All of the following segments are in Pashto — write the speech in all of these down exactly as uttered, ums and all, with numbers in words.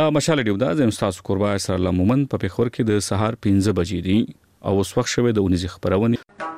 مشال ډیو دا زم تاسو قربا سره الله مومن په پخور کې د سهار پنځه بجې دي او اوس وخت شوه د اونیز خبرونه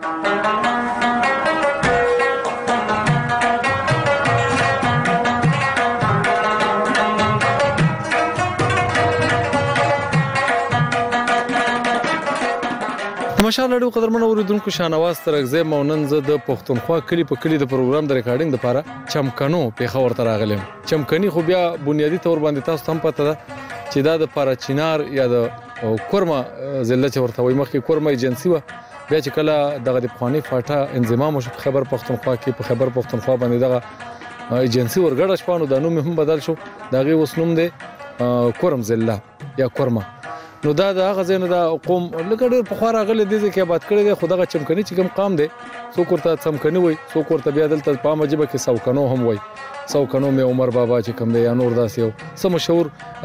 مشال ډیو قدرمن اوریدونکو شانواز ترغزه مونن زه د پښتونخوا کلی په کلی د پروګرام د ریکارډینګ لپاره چمکنو په خبر تر راغلم. چمکني خو بیا بنیادی تور باندې تاسو هم پته ده چې دا د پارچینار یا د کورما ضلع چې ورته وي مخکې کورما ایجنسی و بیا چې کله دغه د پخوانی فاټا انضمام شو خبر پښتونخوا کې په خبر پښتونخوا باندې دغه ایجنسی ورګړه شپانو د نوم هم بدل شو دغه اوس نوم دی کورم ضلع یا کورما. نو دا د هغه ځای نه د قوم لکه ډېر پخوا راغلی دی چې آباد کړی دی خو دغه چمکني چې کوم قام دی څوک ورته څمکني وایي څوک ورته بیا دلته په عامه ژبه کې سوکنو هم وایي. سوکنو مې عمر بابا چې کوم دی یا نور داسې یو څه مشهور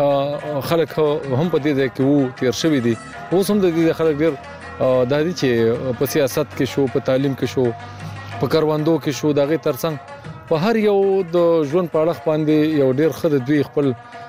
خلک هم په دې ځای کې وو تېر شوي دي. اوس هم د دې خلک ډېر دا دي چې په سیاست کې شو په تعلیم کې شو په کروندو کې شو د هغې تر څنګ په هر یو د ژوند په اړخ باندې یو ډېر ښه د دوی خپل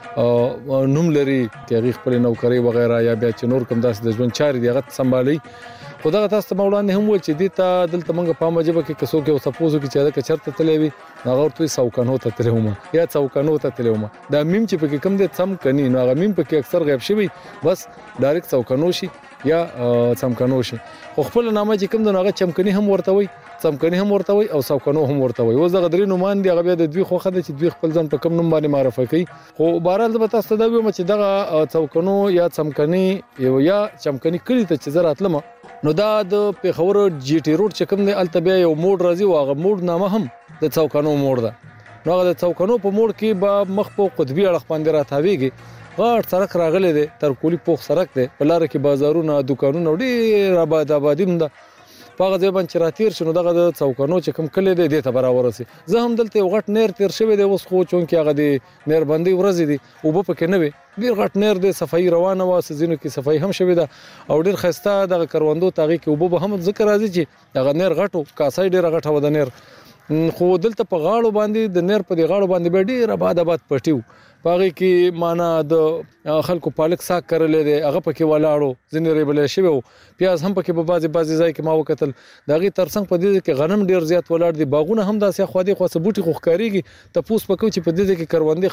نوم لري چې هغه خپل نوکری وغیرہ یا بیا چې نور کوم داسې د ژوند چارې دی هغه سمبالي. خو دغه تاسو ته مولانا هم وایي چې دې ته دلته موږ په عامه ژبه کې کسو کې سپوزو کې چې دا چرته تللی وي هغه ورته سوکنو ته تللی وم یا سوکنو ته تللی وم. دا میم چې پکې کوم دی څمکني نو هغه میم پکې اکثر غیب شوی بس ډایرکټ سوکنو شي یا څمکنو شي. خو خپل نامه چې کوم دی هغه چمکني هم ورته وایي څمکني هم ورته وایي او سوکنو هم ورته وایي. اوس دغه درې نومان دي هغه بیا د دوی خوښه ده چې دوی خپل ځان په کوم نوم باندې معرفي کوي. خو بهرحال زه به تاسو ته دا وایم چې دغه څمکنو یا څمکني یا چمکني کلي ته چې زه راتلم نو دا د پېښور جی ټي روډ چې کوم دی هلته بیا یو موډ راځي او هغه موډ نامه هم د څوکنو موډ ده. نو هغه د څوکنو په موډ کې به مخ په قطبي اړخ باندې راتاویږي غاټ سړک راغلی دی تر کولی پوخ سړک دی په لاره کې بازارونه دوکانونه ډېر آباد آبادي هم ده. په هغه ځای باندې چې راتېر شو نو دغه د څوکنو چې کوم کلی دی دې ته به راورسي. زه هم دلته یو غټ نیر تېر شوی دی اوس خو چونکې هغه د نیربندۍ ورځې دي اوبه پکې نه وي ډېر غټ نیر دی صفایي روانه وه ځینو کې صفایي هم شوې ده او ډېر ښایسته دغه کروندو ته هغې کې اوبه به هم ځکه راځي چې دغه نیر غټ و کاسای ډېره غټه وه د نیر. خو دلته په غاړو باندې د نیر په دې غاړو باندې بیا ډېر آباد آباد پټي و په هغې کې معنا د خلکو پالک ساګ کرلی دی هغه پکې ولاړو ځینې ریبلی شوی و پیاز هم پکې په بعضې بعضې ځای کې ما وکتل د هغې تر څنګ په دې ځای کې غنم ډېر زیات ولاړ دي باغونه هم داسې خوا دېخوا څه بوټي خو ښکارېږي تپوس به کوو چې په دې ځای کې کروندې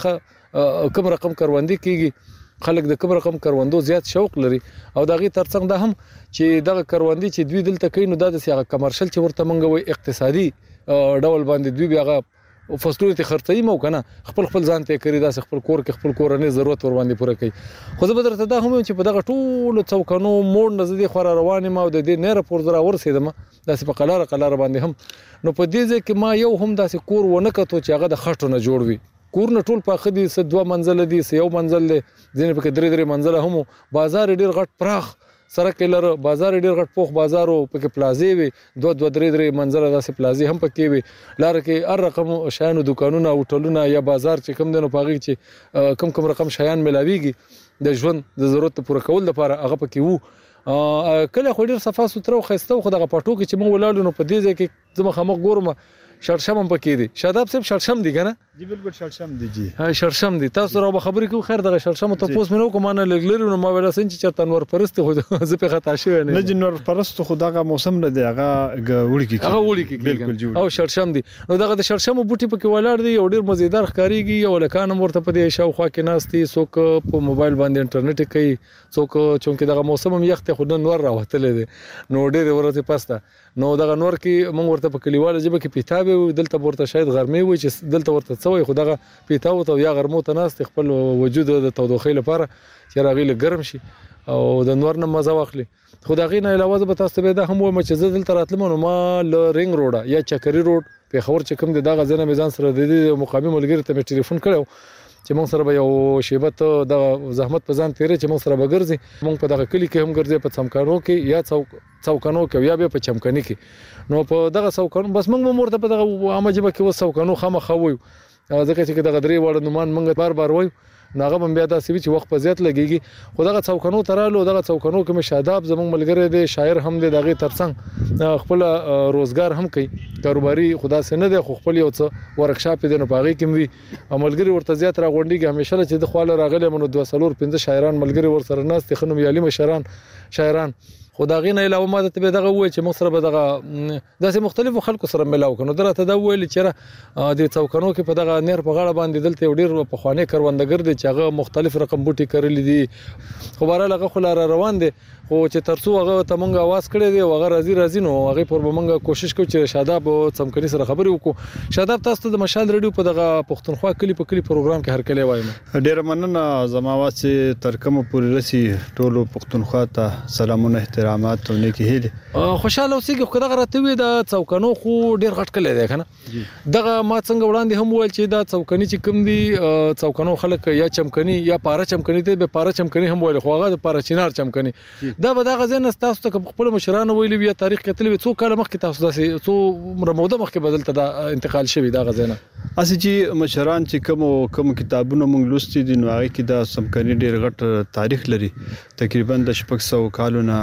کوم رقم کروندې کېږي خلک د کوم رقم کروندو زیات شوق لري او د هغې تر څنګ دا هم چې دغه کروندې چې دوی دلته کوي نو دا داسې هغه کمرشل چې ورته موږ وایي اقتصادي ډول باندې دوی بیا هغه فصلونو ته خرڅوي مو که نه خپل خپل ځان ته یې کوي داسې خپل کور کې خپل کورنۍ ضرورت ور باندې پوره کوي. خو زه به درته دا هم وایم چې په دغه ټولو څوکنو موډ نه زه دې خوا را روان یم او د دې نیره پورې زه راورسېدم داسې په قلاره قلاره باندې هم نو په دې ځای کې ما یو هم داسې کور ونه کتو چې هغه د خټو نه جوړ وي. کورونه ټول پاخه دي څه دوه منزله دي څه یو منزل دی ځینې پکې درې درې منزله هم و بازار یې ډېر غټ پراخ سړک یې لره بازار یې ډېر غټ پوخ بازار و پکې پلازې وې دوه دوه درې درې منزله داسې پلازې هم پکې وې لاره کې هر رقم شیانو دوکانونه هوټلونه یا بازار چې کوم دی نو په هغې چې کم کم رقم شیان میلاویږي د ژوند د ضرورت پوره کولو لپاره هغه پکې وو. کله خو ډېر صفا سوتره و ښایسته و خو دغه پټو کې چې موږ ولاړو نو په دې ځای کې زه مخامخ ګورم شړشم هم پکې دي. شاداب صاحب شړشم دي که نه؟ جی بالکل شړشم دي جی شړشم دي. تاسو را به خبرې کوو خیر دغه شړشمو تپوس مې نه وکړو ما نه لږ لرې نو ما ویل هسې چې چېرته انور پرست خو زه پرې خطا شوی نه نه جي انور پرست خو دغه موسم نه دی هغه وړي کې هغه وړي کې بالکل جوړ او شړشم دي. نو دغه د شړشمو بوټي پکې ولاړ دي او ډېر مزیدار ښکارېږي یو هلکان هم ورته په دې شاوخوا کې ناست دي څوک په موبایل باندې انټرنیټ کوي څوک چونکې دغه موسم هم یخ دی خو نن نور راوتلی دی نو ډېرې ورځې پس ته نو دغه نور کې موږ ورته په کلیواله ژبه کې پیتاوې وي دلته به ورته شاید غرمې وي چې دلته ورته څه وایي خو دغه پیتاو ته یا غرمو ته ناست خپل وجود د تودوخۍ لپاره چې هغې لږ ګرم شي او د نور نه مزه واخلي. خو د هغې نه علاوه زه به تاسو ته بیا دا هم وایم چې زه دلته راتلم نو ما له رینګ روډه یا چکري روډ پېښور چې کوم دی دغه ځای نه مې ځان سره د دې مقامي ملګري ته مې ټلیفون کړی چې موږ سره به یو شیبه ته دغه زحمت په ځان تېرې چې موږ سره به ګرځي موږ په دغه کلي کې هم ګرځي په څمکنو کې یا څوکنو کې یا بیا په چمکني کې نو په دغه څوکنو بس موږ به ورته په دغه عامه ژبه کې اوس څوکنو خامخا وایو ځکه چې دغه درې واړه نومان موږ بار بار وایو نو هغه بیا داسې وي چې وخت په زیات لګیږي خو دغه څوکنو ترالو دغه څوکنو کې شاداب زموږ ملګری دی شاعر هم دی دغه ترڅنګ خپل روزګار هم کوي کاروباري خدا سي نه دی خو خپل یو څه ورکشاپ دی نو باغې کې وي ملګری ورته زیات راغونډيږي همیشه چې د خواله راغلی منو دوه سلور پنځه شاعران ملګری ور سره ناست خنوم یالي مشران شاعران خدا غینه علاوه ما ته دغه وای چې موږ سره به دغه داسې مختلفو خلکو سره ملاو کنو درته دا ویل چې د څوکنو کې په دغه نیر په غاړه باندې دلته ډیر په خوانې کروندګر دي چې هغه مختلف رقم بوټي کړل دي خو بهر هغه خو لار روان دي خو چې ترڅو هغه ته مونږ आवाज کړی دی هغه راځي راځي نو هغه پر مونږ کوشش کوو چې شاداب څمکني سره خبرې وکړو شاداب تاسو د مشال ریډیو په دغه پښتونخوا کلی په کلی پروګرام کې هر کله وایم ډیر مننه زما واسه ترکمه پوری رسی ټولو پښتونخوا ته سلامونه احترامات او نیکی هیله خوشاله اوسېږي خو دغه راته وي د څوکنو خو ډیر غټ کلی دی کنه دغه ما څنګه وړاندې هم ویل چې دا څوکني چې کوم دي څوکنو خلک یا چمکني یا پاره چمکني ته به پاره چمکني هم ویل خو هغه د پاره چینار چمکني دا به دغه ځین تاسو ته خپل مشرانو ویلي بیا تاریخ کتل څو کال مخکې تاسو داسې څو رموده مخکې بدلته دا انتقال شوی دا غزنه اسی چې مشران چې کوم کوم کتابونه مونږ لوستي دي نو هغه کې دا سمکني ډیر غټ تاریخ لري تقریبا د شپږ سوه کالونه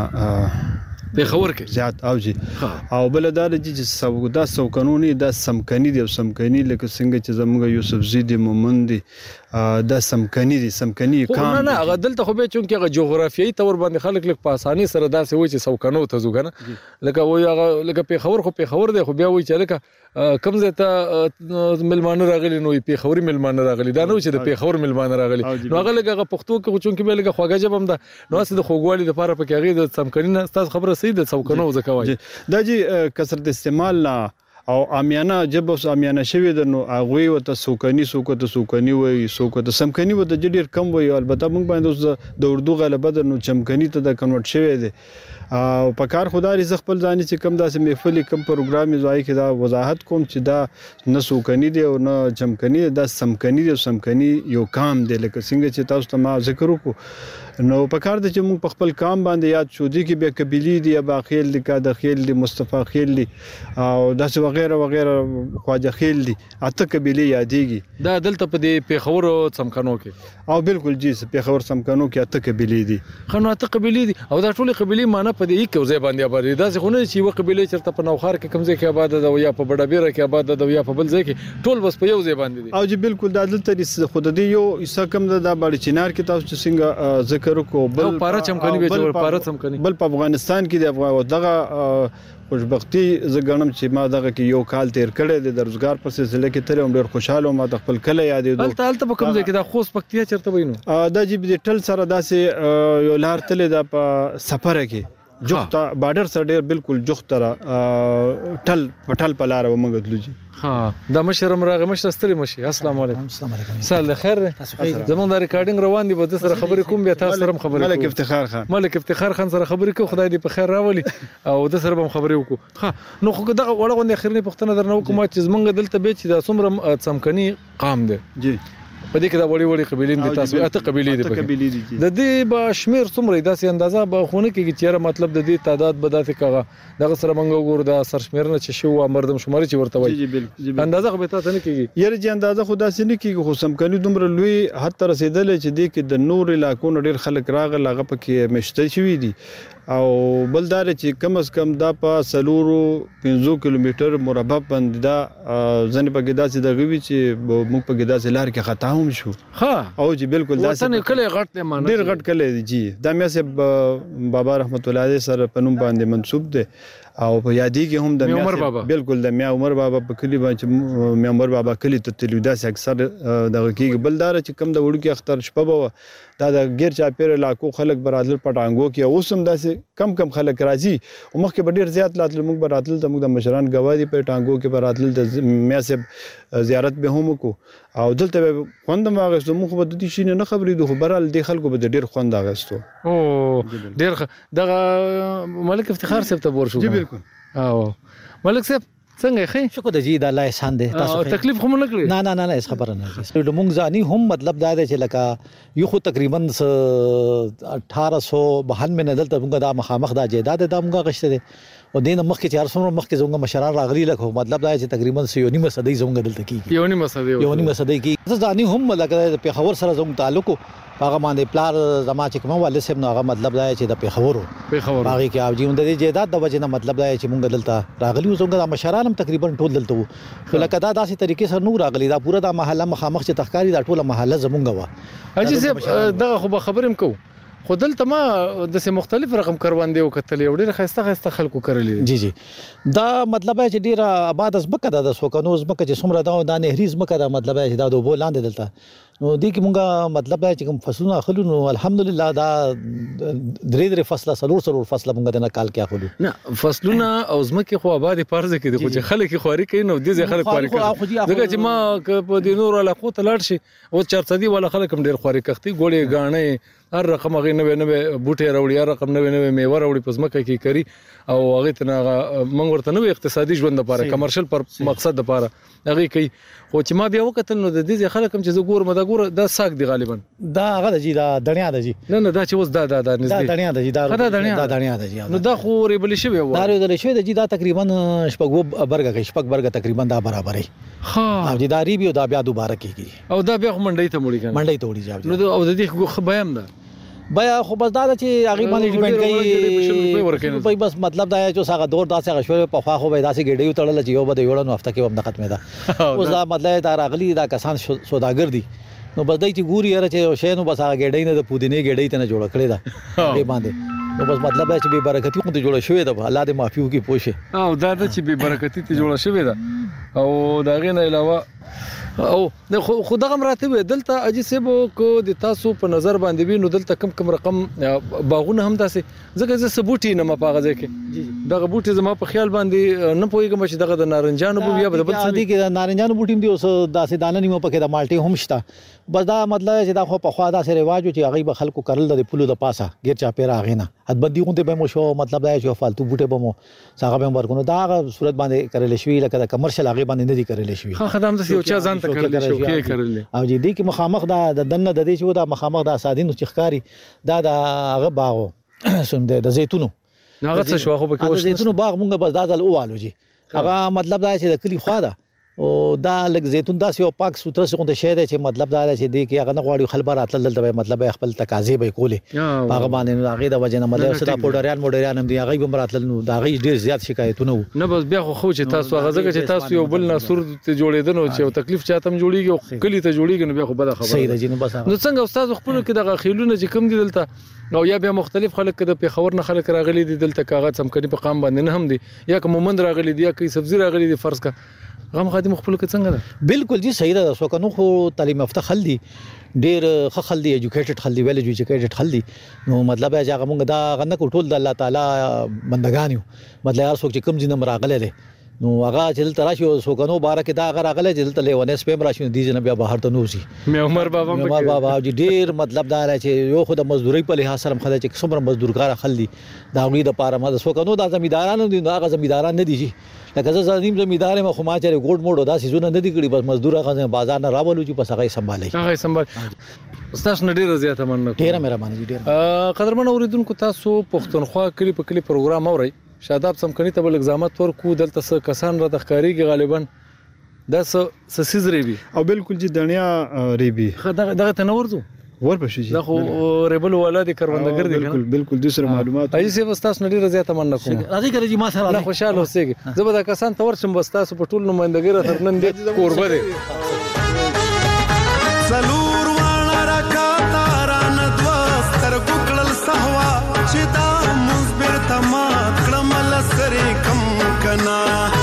په خبر کې زیات او جی او بل دا چې سودا سو قانوني دا سمکني دي سمکني لکه څنګه چې زموږ یوسف زیدی مومند دي دا سمکني دي سمکني کام نه نه هغه دلته خو به چونکه هغه جغرافیایي تور باندې خلک لک په اساني سره داسې وای چې سوکنو ته زوګنه لکه وای هغه لکه په خبر خو په خبر دی خو بیا وای چې لکه کم زه ته ملمانه راغلي نو په خوري ملمانه راغلي دا نو چې د په خور ملمانه راغلي نو هغه لکه پښتو کې چونکه به لکه خواږه جبم دا نو اسه د خوګوالي لپاره په کې هغه د سمکني تاسو خبره صحیح ده څوکنو زکوای دا جی کثرت استعمال لا او امیانه جب اوس امیانه شوی د نو اغوی وته سوکني سوکته سوکني وای سوکته سمکني وته ډیر کم وای البته موږ باندې د اردو غلبه د نو چمکني ته د کنورټ شوی دی او په کار خدای ز خپل ځان چې کم داسې محفل کم پروګرام زوای کې دا وضاحت کوم چې دا نه سوکني دی او نه چمکني دا سمکني دی سمکني یو کام دی لکه څنګه چې تاسو ته ما ذکر وکړو نو په کار د چې موږ په خپل کام باندې یاد شو دي کې به قبيلي دي یا باخیل دي کا د خیل دي مصطفی خیل دي او داسې وغیرہ وغیرہ خواجه خیل دي اته قبيلي یادېږي دا دلته په دې پیښور څمکنو کې او بالکل جی پیښور څمکنو کې اته قبيلي دي خنو اته قبيلي دي او دا ټول قبيلي معنی په دې کې ځای باندې آباد دي دا څنګه نه چې یو قبيله چرته په نوخار کې کمزې کې آباد ده یا په بڑا بیره کې آباد ده یا په بل ځای کې ټول بس په یو ځای باندې دي او جی بالکل دا دلته خود دې یو ایسا کم ده د باندې چینار کې تاسو څنګه ذکر کو بل پاره چمکني به جوړ پاره چمکني بل په افغانستان کې د افغان دغه خوشبختی زګنم چې ما دغه کې یو کال تیر کړی د روزګار په سلسله کې تر هم ډیر خوشاله ما د خپل کله یادې دوه تل ته کوم ځای کې د خوست پکتیا چرته وینو دا جی د ټل سره داسې یو لار تل د سفر کې جوخته بارډر سره ډیر بالکل جوخته ټل پټل پلار و مګدلو جی ها دا مشرم راغه مشر ستړي مشي السلام علیکم السلام علیکم سال خیر زمون دا ریکارډینګ روان دي به سره خبرې کوم بیا تاسو سره خبرې ملک افتخار خان ملک افتخار خان سره خبرې کوم خدای دې په خیر راولي او د سره هم خبرې وکړو ها نو خو دا وړاندې اخرنی پښتنه درنه وکم چې زمونږ دلته به چې دا څومره څمکني قام دي جی په دې کې دا وړي وړي قبيلې دي تاسو اته قبيلې دي د دې به شمیر څومره داسې اندازه به خونه کې چې مطلب د دې تعداد به داسې کاغه دغه سره منګو ګور دا سرشمیر نه چې شو مردم شماري چې ورته وایي جی بالکل اندازه به تاسو نه کیږي یره چې اندازه خدا سي نه کیږي خو سمکني دومره لوی حتی رسیدل چې دې کې د نور علاقو ډیر خلک راغله هغه پکې مشته شوی دي او بلدار چې کم از کم دا په سلورو پنځه کیلومتر مربع باندې دا ځنې په ګدا چې د غوي چې موږ په ګدا چې لار کې خطا هم شو ها او جی بالکل دا څنګه کله غټ نه مانه ډیر غټ کله دی جی دا مې سه بابا رحمت الله علیه سره پنوم باندې منسوب دی او په یادی کې هم د میا بالکل د میا عمر بابا په کلی باندې میا عمر بابا کلی ته تلودا سي اکثر د کې بلدار چې کم د وړو کې اختر شپه بو دا د غیر چا پیر علاقو خلک برادل پټانګو کې اوسم داسې کم کم خلک راځي او مخکې به ډیر زیات لاتل موږ برادل ته موږ د مشران گواهی په ټانګو کې برادل د میا سه زیارت به هم کو او دلته خوند ما غوښتو موږ به د دې شي نه خبرې دوه برال د خلکو به ډیر خوند غوښتو او ډیر دغه ملک افتخار صاحب ته ورشو جی بالکل او ملک صاحب څنګه خې شکر د جی د الله احسان دی تاسو تکلیف خو نه کړی نه نه نه نه خبره نه دي موږ ځاني هم مطلب دا دی چې لکه یو خو تقریبا اठारह सौ बानवे نه دلته موږ دا مخامخ دا جیداد د موږ غشته دي او دین مخکې چار سو مخکې زموږ مشران راغلي لکه مطلب دا چې تقریبا یو نیمه صدۍ زموږ دلته کیږي یو نیمه صدۍ یو نیمه صدۍ کیږي ځاني هم لکه په خبر سره زموږ تعلق هغه باندې پلار زما چې کوم والد صاحب نو هغه مطلب دا چې د پیښورو پیښورو هغه کې او جیون د جیداد د وجه نه مطلب دا چې موږ دلته راغلي وو زموږ مشران هم تقریبا ټول دلته وو لکه دا داسې طریقې سره نو راغلي دا پوره د محله مخامخ چې تخکاری دا ټوله محله زموږ و اجي صاحب دا خو خبرم کو خو دلته ما د سه مختلف رقم کروندې او کتلې او ډېر خسته خسته خلکو کړلې جی جی دا مطلب چې ډیره آباد از مکه د سوکنو از مکه چې څومره دا د نهریز مکه دا مطلب چې دا د بو لاندې دلته نو دې کې مونږه مطلب چې کوم فصلونه اخلو نو الحمدلله دا درې درې فصله سلور سلور فصله مونږ د نه کال کې اخلو نه فصلونه او زمکه خو آباد پارځ کې دي خو چې خلک خوري کوي نو دې خلک خوري کوي دغه چې ما په دې نور علاقو ته لاړ شي او چارصدي ولا خلک هم ډېر خوري کختي ګوړې غاڼې هر رقم هغه نوې نوې بوټي راوړي هر رقم نوې نوې میوه راوړي په زمکه کې کوي او هغه ته موږ ورته نوې اقتصادي ژوند لپاره کمرشل پر مقصد لپاره هغه کوي خو چې ما بیا وکتل نو د دې خلک هم چې زه ګورم دا ګور دا ساک دی غالبا دا هغه د جی دا دنیا د جی نه نه دا چې اوس دا دا دا نږدې دا دنیا د جی دا دا دنیا د جی نو دا خو ریبل شوی و دا ریبل شوی د جی دا تقریبا شپږ برګه کې شپږ برګه تقریبا دا برابرې ها او جی دا ریبي او دا بیا دوباره کیږي او دا بیا منډي ته مړی کنه منډي ته وړي ځي نو او د دې خو بیان ده بیا خو بس دا چې هغه باندې ډیپند کوي بس مطلب دا چې هغه دور داسې غشوي په خوا خو به داسې ګډي وتړل چې یو به یو نو هفته کې هم ختمه ده اوس دا مطلب دا راغلي دا کسان سوداګر دي نو بس دای چې ګوري را چې شې نو بس هغه ګډي نه د پودینه ګډي ته نه جوړ کړی دا دې باندې نو بس مطلب چې به برکتی کو ته جوړ شوی دا الله دې معافي وکي پوښه او دا چې به برکتی ته جوړ شوی دا او دا غي نه علاوه او خو دغه مراتب دلته اجي سبو کو د تاسو په نظر باندې وینو دلته کم کم رقم باغونه هم داسې ځکه زه سبوټي نه مپاغه ځکه دغه بوټي زما په خیال باندې نه پويګم چې دغه د نارنجانو بو یا بل څه دي کې د نارنجانو بوټي دی اوس داسې دانه نیمه پکې د مالټي هم شته بس دا مطلب چې دا خو په خوا داسې رواج چې هغه به خلکو کړل د پلو د پاسه غیر چا پیرا غینا حدبندي غونډه به مو شو مطلب دا چې فالتو بوټي به مو څنګه به ورکونو دا صورت باندې کړل شوی لکه د کمرشل هغه باندې نه دي کړل شوی خا خدام د یو چا ځان ته کړل شو کې کړل او جی دې کې مخامخ دا د دنه د دې چې دا مخامخ دا سادینو چخکاری دا د هغه باغو سم د زیتونو هغه څه شو خو به د زیتونو باغ مونږ بس دا د اوالو جی هغه مطلب دا چې د کلی خوا ده او دا لګ زیتون دا یو پاک سوتره څنګه شی دی چې مطلب دا چې دی کې هغه نه غواړي خلبر اتل دلته مطلب خپل تقاضې به کولې هغه باندې هغه د وجه نه مطلب صدا پوډریان موډریان هم دی هغه به مراتل نو دا غي ډیر زیات شکایتونه نه بس بیا خو چې تاسو هغه ځکه چې تاسو یو بل ناسور ته جوړیدنو چې تکلیف چاته هم جوړیږي کلی ته جوړیږي نو بیا خو بده خبره صحیح دی نو بس نو څنګه استاد خپل کې دغه خیلونه چې کم دي دلته او یا بیا مختلف خلک د پیښور نه خلک راغلي دي دلته کاغذ هم کني په قام باندې نه هم دي یا کوم مند راغلي دي یا کوي سبزی راغلي دي فرض کا غم خادم خپل کې څنګه ده بالکل جی صحیح ده سو کنو خو تعلیم یافته خل دي ډیر ښه خل دي ایجوکیټډ خل دي ویل ایجوکیټډ خل دي نو مطلب هغه موږ دا غنه ټول د الله تعالی بندگان یو مطلب هر څوک چې کم جنم راغله دي نو هغه چې تل راشي سو کنو بارکه دا هغه راغله چې تل ونه سپم راشي دي جن بیا بهر ته نوځي مې عمر بابا مې عمر بابا جی ډیر مطلب دا چې یو خو د مزدوري په لحاظ سره خدای چې څومره مزدورګار خل دي دا غوړي د پاره ما سو کنو دا زمیدارانو دي هغه زمیداران نه دي جی لکه زه زمیم زمیدار ما خو ما چې ګوډ موډ دا سيزونه نه دي کړی بس مزدور هغه بازار نه راولو چې پس هغه سمبالي هغه سمبال استاد نډیر زیاته مننه ډیر مهرباني ډیر قدرمن اوریدونکو تاسو پښتونخوا کلی په کلی پروګرام اوري شاداب سمکني ته بل اگزامات ورکو دلته څه کسان را د ښکاریږي غالبا دا څه سسیز ریبي او بالکل جی دنیا ریبي دغه دغه تنورځو ورپښې دا خو ریبل ولادي کروندګر دي بالکل بالکل د سره معلومات اې سی وستاس نډیر زیاته مننه کوم راځي کړي ما سره الله خوشاله اوسېږي زه به دا کسان تور شم وستاس په ټول نمائندګر ترنن دي قربه دي سلور وانا راکاتا ران دوستر ګکړل سهوا چې دا مصبر تما کړمل سره کم کنا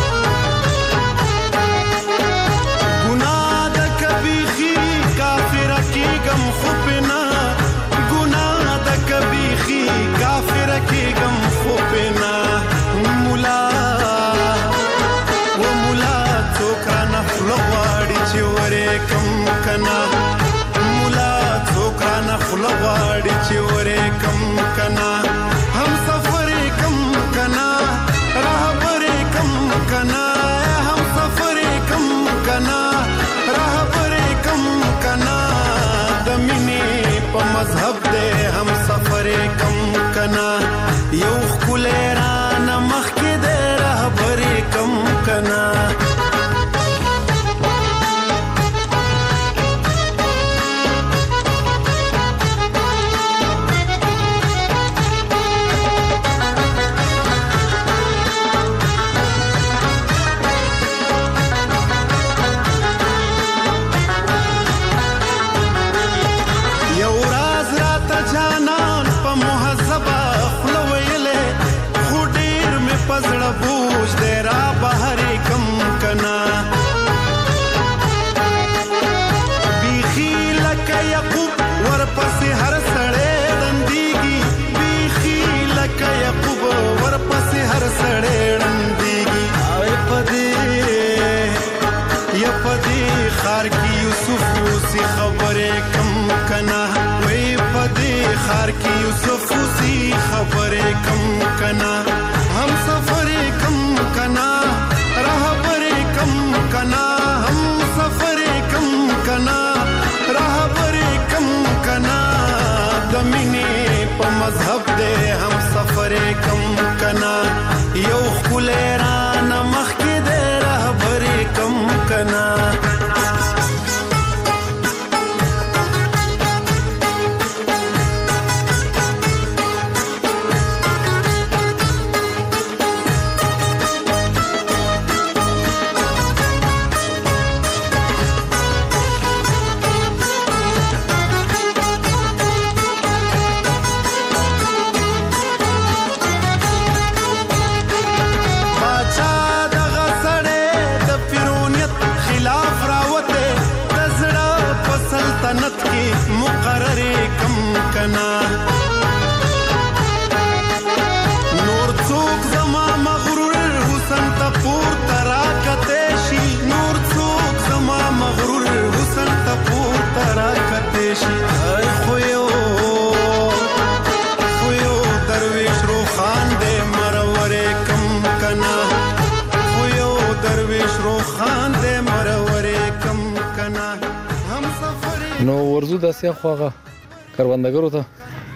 ګناه د کبي خي کافر کی غم خوبنا ګناه د کبي خي کافر کی غم خوبنا مولا و مولا څوکرا نفل غواړي چې ورې کم کنا مولا څوکرا نفل غواړي چې ورې کم کنا هم سفر کم کنا راهبر کم کنا خلیران مخکې د رهبرې کم کنا بوج دے را بہرے کم کنا بیخی لکا یقوب ورپس ہر سڑے رندیگی بیخی لکا یقوب ورپس ہر سڑے رندیگی آئے پدے یا پدے خار کی یوسف سی خبرے کم کنا وے پدے خار کی یوسف سی خبرے کم کنا ہم سفر کم کنا رہبر کم کنا ہم سفر کم کنا رہبر کم کنا دمینے پا مذہب دے ہم سفر کم کنا یو خلیران مخی دے رہبر کم کنا مقرر کم کنا نور څوک زما مغرور حسن ته پورته راکتی شي نور څوک زما مغرور حسن ته پورته راکتی شي خو یو خو یو درویش روخان دی مرور کم کنا خو یو درویش روخان دی مرور کم کنا هم سفر نو ورزو داسې خواغه کروندګرو ته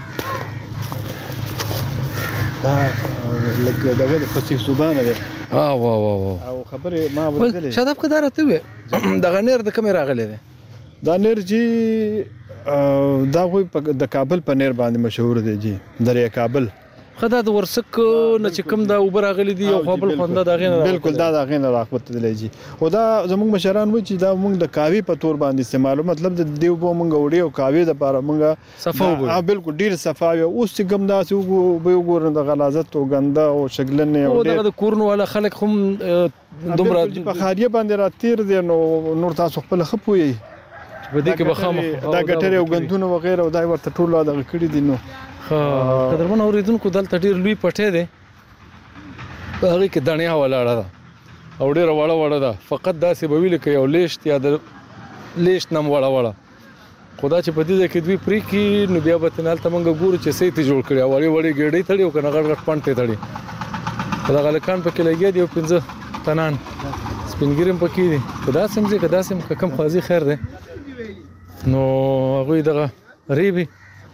دا لکه دغه د فصیح زبانه ده ها وا وا وا او خبره ما ورته شاداب کدار ته وي دغه نیر د کمې راغلی دی دا نیر جی دا وي د کابل په نیر باندې مشهور دی جی دریا کابل خدا د ورسک نه چې کوم دا اوبر راغلی دی او خپل خونده دا غین بالکل دا دا غین راغوت دی جی او دا زموږ مشران و چې دا موږ د کاوی په تور باندې استعمالو مطلب د دیو بو موږ وړي او کاوی د لپاره موږ صفاو ها بالکل ډیر صفاوي اوس چې کوم دا سو به وګورن د غلازت او غنده او شګلنه او د کورن ولا خلک هم دومره په خاریه باندې را تیر دي نو نور تاسو خپل خپوي په دې کې بخامه دا ګټره او غندونه وغیرہ او دا ورته ټول دا کړی دي نو قدرمن اوریدونکو دلته ډیر لوی پټه دی هغه کې دنیا ولاړه ده او ډیر وړه وړه ده فقط داسې به ویل کې یو لیشت یا د لیشت نم وړه وړه خدا چې په دې کې دوی پری کې نو بیا به تنال تمنګ ګورو چې سې ته جوړ کړی وړي وړي ګډې تړي او کنه غړ غړ پنټه تړي دا غلکان پکې لګي دی او پنځه تنان سپینګریم پکې دي خدا سمځي خدا سم کم خوازي خیر ده نو هغه دغه ریبي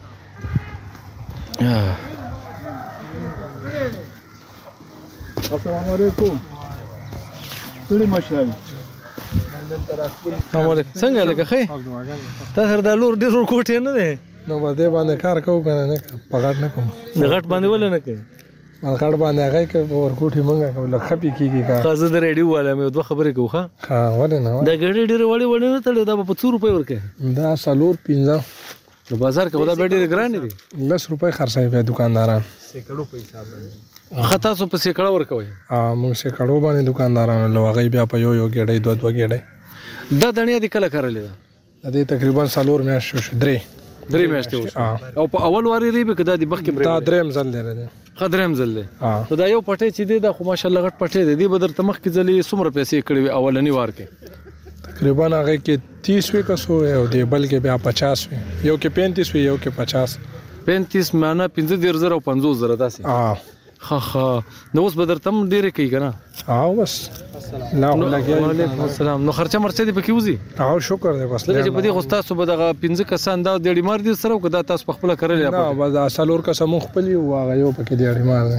السلام علیکم ټول مشران السلام علیکم څنګه لګه خې تاسو د لور ډیر کوټه نه ده نو باندې باندې کار کوو کنه نه پګړ نه کوم د غټ باندې ول نه کوي پګړ باندې هغه کې ورکوټي مونږه کوله خپي کیږي کا خازه د ریډیو والا مې دوه خبرې کوخه ها ونه نه دا ګړې ډېر وړي وړي نه تړي دا په څو روپۍ ورکه دا سالور پینځه نو بازار کې ودا ډېر ګران دي لس روپۍ خرڅوي په دکانداران سیکړو په حساب باندې خطا سو په سیکړه ورکوي ها موږ سیکړو باندې دکانداران لوغي بیا په یو یو ګړې دوه دوه ګړې دا دنیا د کله کړلې ده دا تقریبا سالور میاشت شو درې درې میاشتې او په اول واری ری به کدا د بخ کې دا درېم ځل دی قدرم زل دی دا یو پټه چې دی دا خو ماشالله غټ پټه دی دی بدر تمخ کې ځلې څومره پیسې کړې اولنی وار کې تقریبا هغه کې تیس وی کسو او دی بل کې بیا پچاس وی یو کې پینتیس وی یو کې پچاس پینتیس معنا پنځه ډیر زره او پنځوس زره داسې ها ها ها نو اوس بدر تم ډیر کوي کنه ها بس لا وعلیکم السلام نو خرچه مرچه دی پکې وزي ها شکر دی بس لکه چې په دې غوستا صبح دغه پنځه کسان دا د ډیمار دي سره کدا تاسو په خپل کړل نه بس اصلور کا سمو خپل او هغه یو پکې دی ډیمار دی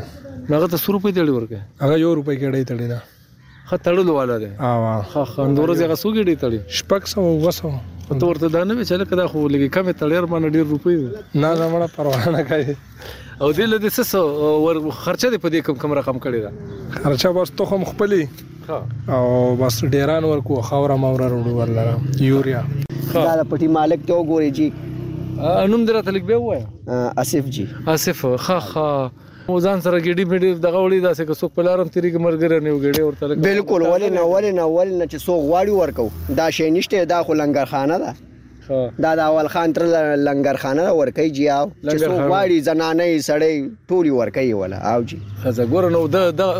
هغه ته څو روپۍ تړي ورکې هغه یو روپۍ ګډۍ تړي دا ښه تړلو والا دی ها ښه ښه نو ورځې هغه څو ګډۍ تړي شپږ سوه اووه سوه ته ورته دا نه وایې چې هلکه دا خو لږې کمې تړې باندې ډېر روپۍ دي نه نه مړه پروا نه کوي او دې له دې څه څه خرچه دې په دې کم کم رقم کړې ده خرچه بس تخم خپلې او بس ډیران ورکو خاوره موره وروړو ورلره یوریا دا د پټي مالک ته وګورئ جی نوم دې راته لږ بیا ووایه آصف جی آصف ښه ښه او ځان سره ګېډې مېډې دغه وړي داسې که څوک په لارم تېرېږي ملګری نه یو ګېډې ورته لږ بالکل ولې نه ولې نه ولې نه چې څوک غواړي ورکو دا شی نشته دا خو لنګرخانه ده دا د اول خان تر لنګرخانه ده ورکوي جي او چې څوک غواړي زنانې سړی ټولې ورکوي وله او جي ښځه ګوره نو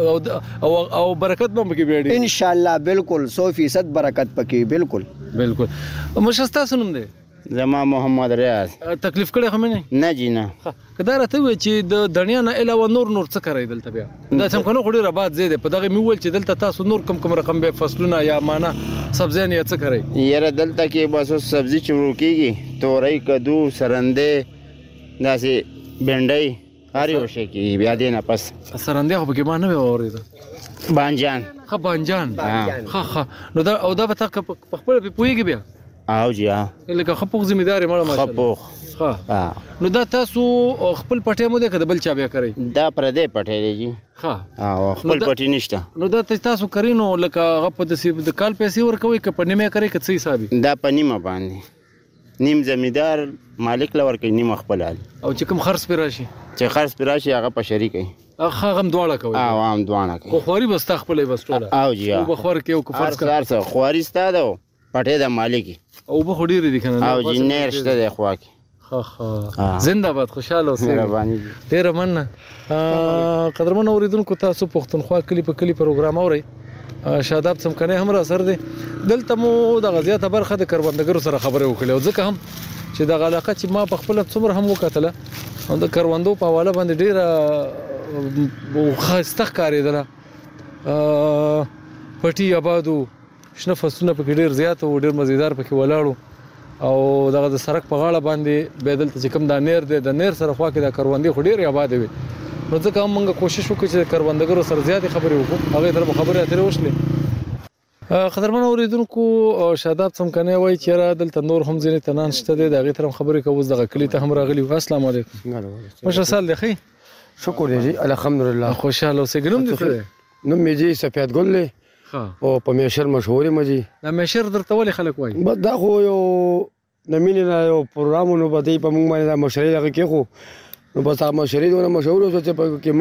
د او برکت به هم پکې بیا ډېر انشاءالله بالکل سو فیصد برکت پکې بالکل بالکل مشر ستاسو نوم دی زما محمد ریاض تکلیف کړی خو مې نه نه جی نه که دا راته ووایې چې د دنیا نه علاوه نور نور څه کوئ دلته بیا دا څمکنو خو ډېر آباد ځای دی په دغه مې وویل چې دلته تاسو نور کم کم رقم بیا فصلونه یا مانه سبزیان یا څه کوئ یاره دلته کې بس اوس سبزي چې ورو کېږي تورۍ کدو سرندې داسې بینډۍ هر یو شی کېږي بیا دې نه پس سرندې خو پکې ما نه وی اورېده بانجان ښه بانجان ښه ښه نو دا او دا به تا په خپله پې پوهېږي بیا او جی ها لکه ښه پوخ ذمېدار یې مړه ښه پوخ ښه نو دا تاسو خپل پټی مو دی که د بل چا بیا کوئ دا پردی پټی دی جی ښه او خپل پټی نشته نو دا تاسو کوئ نو لکه هغه په داسې د کال پیسې ورکوئ که په نیمه کوئ که څه حساب دا په نیمه باندې نیم زمیندار مالک له ورکوي نیمه خپل حال او چې کوم خرڅ پرې راشي چې خرڅ پرې راشي هغه په شریک کوي هغه هم دواړه کوي او هم دواړه کوي خو خواري به ستا خپله بس ټوله او جی او به خوار کوي او که فرض هر څه خواري ستا ده پټی د مالکي او به خو ډېرې دي که نه او جی نیر شته دی خوا کې ښه ښه زنده باد خوشحاله اوسئ مهرباني ډېره مننه قدرمنو اورېدونکو تاسو پښتونخوا کلي په کلي پروګرام اورئ شاداب څمکنی هم راسره دی دلته مو دغه زیاته برخه د کروندګرو سره خبرې وکړې او ځکه هم چې دغه علاقه چې ما پخپله څومره هم وکتله د کروندو په حواله باندې ډېره ښایسته ښکارېدله پټي آبادو شنه فصلونه پکې ډېر زیات او ډېر مزیدار پکې ولاړو او دغه د سړک په غاړه باندې بیا دلته چې کوم دا نیر دی د نیر سره خوا کې دا کروندې خو ډېرې آبادې وي نو ځکه هم موږ کوشش وکړو چې د کروندګرو سره زیاتې خبرې وکړو هغې سره به خبرې اترې وشلې قدرمنو اورېدونکو شاداب څمکنی وایي چې یاره دلته نور هم ځینې تنان شته دی د هغې سره هم خبرې کوو اوس دغه کلي ته هم راغلي وو السلام علیکم مشر سال دی ښه شکر دی جی الحمدلله خوشحاله اوسېږي نوم دې څه دی نوم مې جی سفید ګل دی او په میشر مشهور یم جی دا میشر درته ولې خلک وایي بس دا خو یو د مینې نه یو پروګرام نو به دی په موږ باندې دا مشرۍ دغه کېښو نو بس هغه مشرۍ دونه مشهور اوسه چې په کې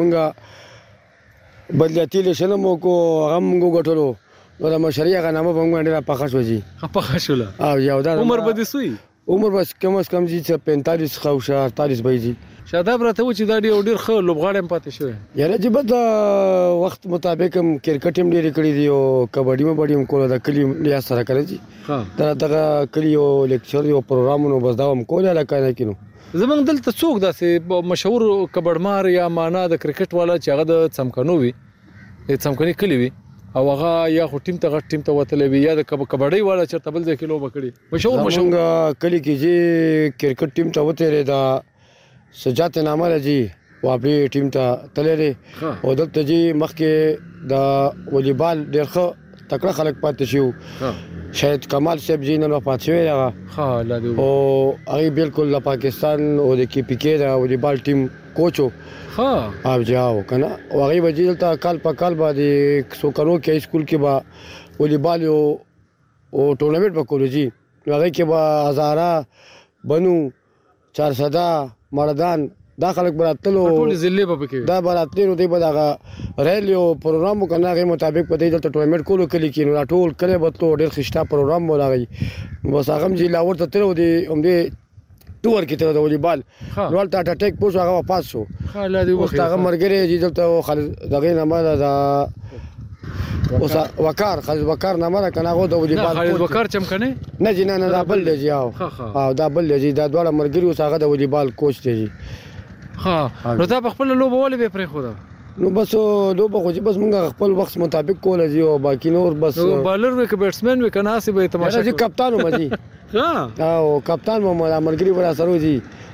موږ بدلیاتي لیشن هم وکړو هغه هم موږ وګټلو نو د مشرۍ هغه نامه په موږ باندې ډېره پخه شوه جي پخه شوله او یو دا عمر به دې سوی عمر بس کم از کم جي چې پینتالیس ښه وشه اړتالیس به جي شاداب راته و چې دا ډېر ډېر ښه لوبغاړی هم پاتې شوی یاره جي بس د وخت مطابق هم کرکټ هم ډېرې کړي دي او کبډي مبډي هم کوله د کلي ریاض سره کړی جي دا دغه کلي یو لیکچر یو پروګرامونه بس دا هم کولی هلکه نه کینو زمونږ دلته څوک داسې مشهور کبډمار یا معنا د کرکټ والا چې هغه د څمکنو وي د څمکني کلي وي او هغه یا خو ټیم ته غټ ټیم ته وتلی وي یا د کبډۍ والا چېرته بل ځای کې لوبه کړې مشهور مشهور زمونږ کلي کې جي کرکټ ټیم ته وتېرېده سجات نامه ده جی واپړي ټیم ته تللی دی او دلته جی مخکې د والیبال ډېر ښه تکړه خلک پاتې شوي شاید کمال صاحب جی نن وفات شوی دی هغه او هغې بالکل د پاکستان او د کې پي کې د والیبال ټیم کوچ و او جی هو که نه او هغې به جي دلته کال په کال به د سوکرو کې های سکول کې به والیبال یو ټورنمنټ به کولو جي نو هغې کې به هزاره بنو چارسده مردان دا خلک به راتلو ټولې ضلعې به پکې دا به راتلې نو دوی به دغه ریل یو پروګرام وکړ نه هغې مطابق به دوی دلته ټورنمنټ کولو کلي کې نو دا ټول کلی به تلو ډېر ښایسته پروګرام به هغوی بس هغه هم چې لاهور ته تللی و د همدې ټور کې تللی د والیبال نو هلته هارټ اټیک پوه شو هغه وفات شو اوس د هغه ملګری چې دلته دغې نامه ده د اوس وقار خالد وقار نامه ده که نه هغه د والیبال خالد وقار چمکنی نه جي نه نه دا بل دی جي او دا بل دی جي دا دواړه ملګري اوس هغه د والیبال کوچ دی جي ښه نو تا په خپله لوبه ولې بیا پرېښوده نو بس لوبه خو چې بس موږ خپل وخت مطابق کوله جي او باقي نور بس بالر وي که بیټسمین وي که نه هسې به یې تماشا کپتان وم جي او کپتان وم دا ملګري به راسره و جي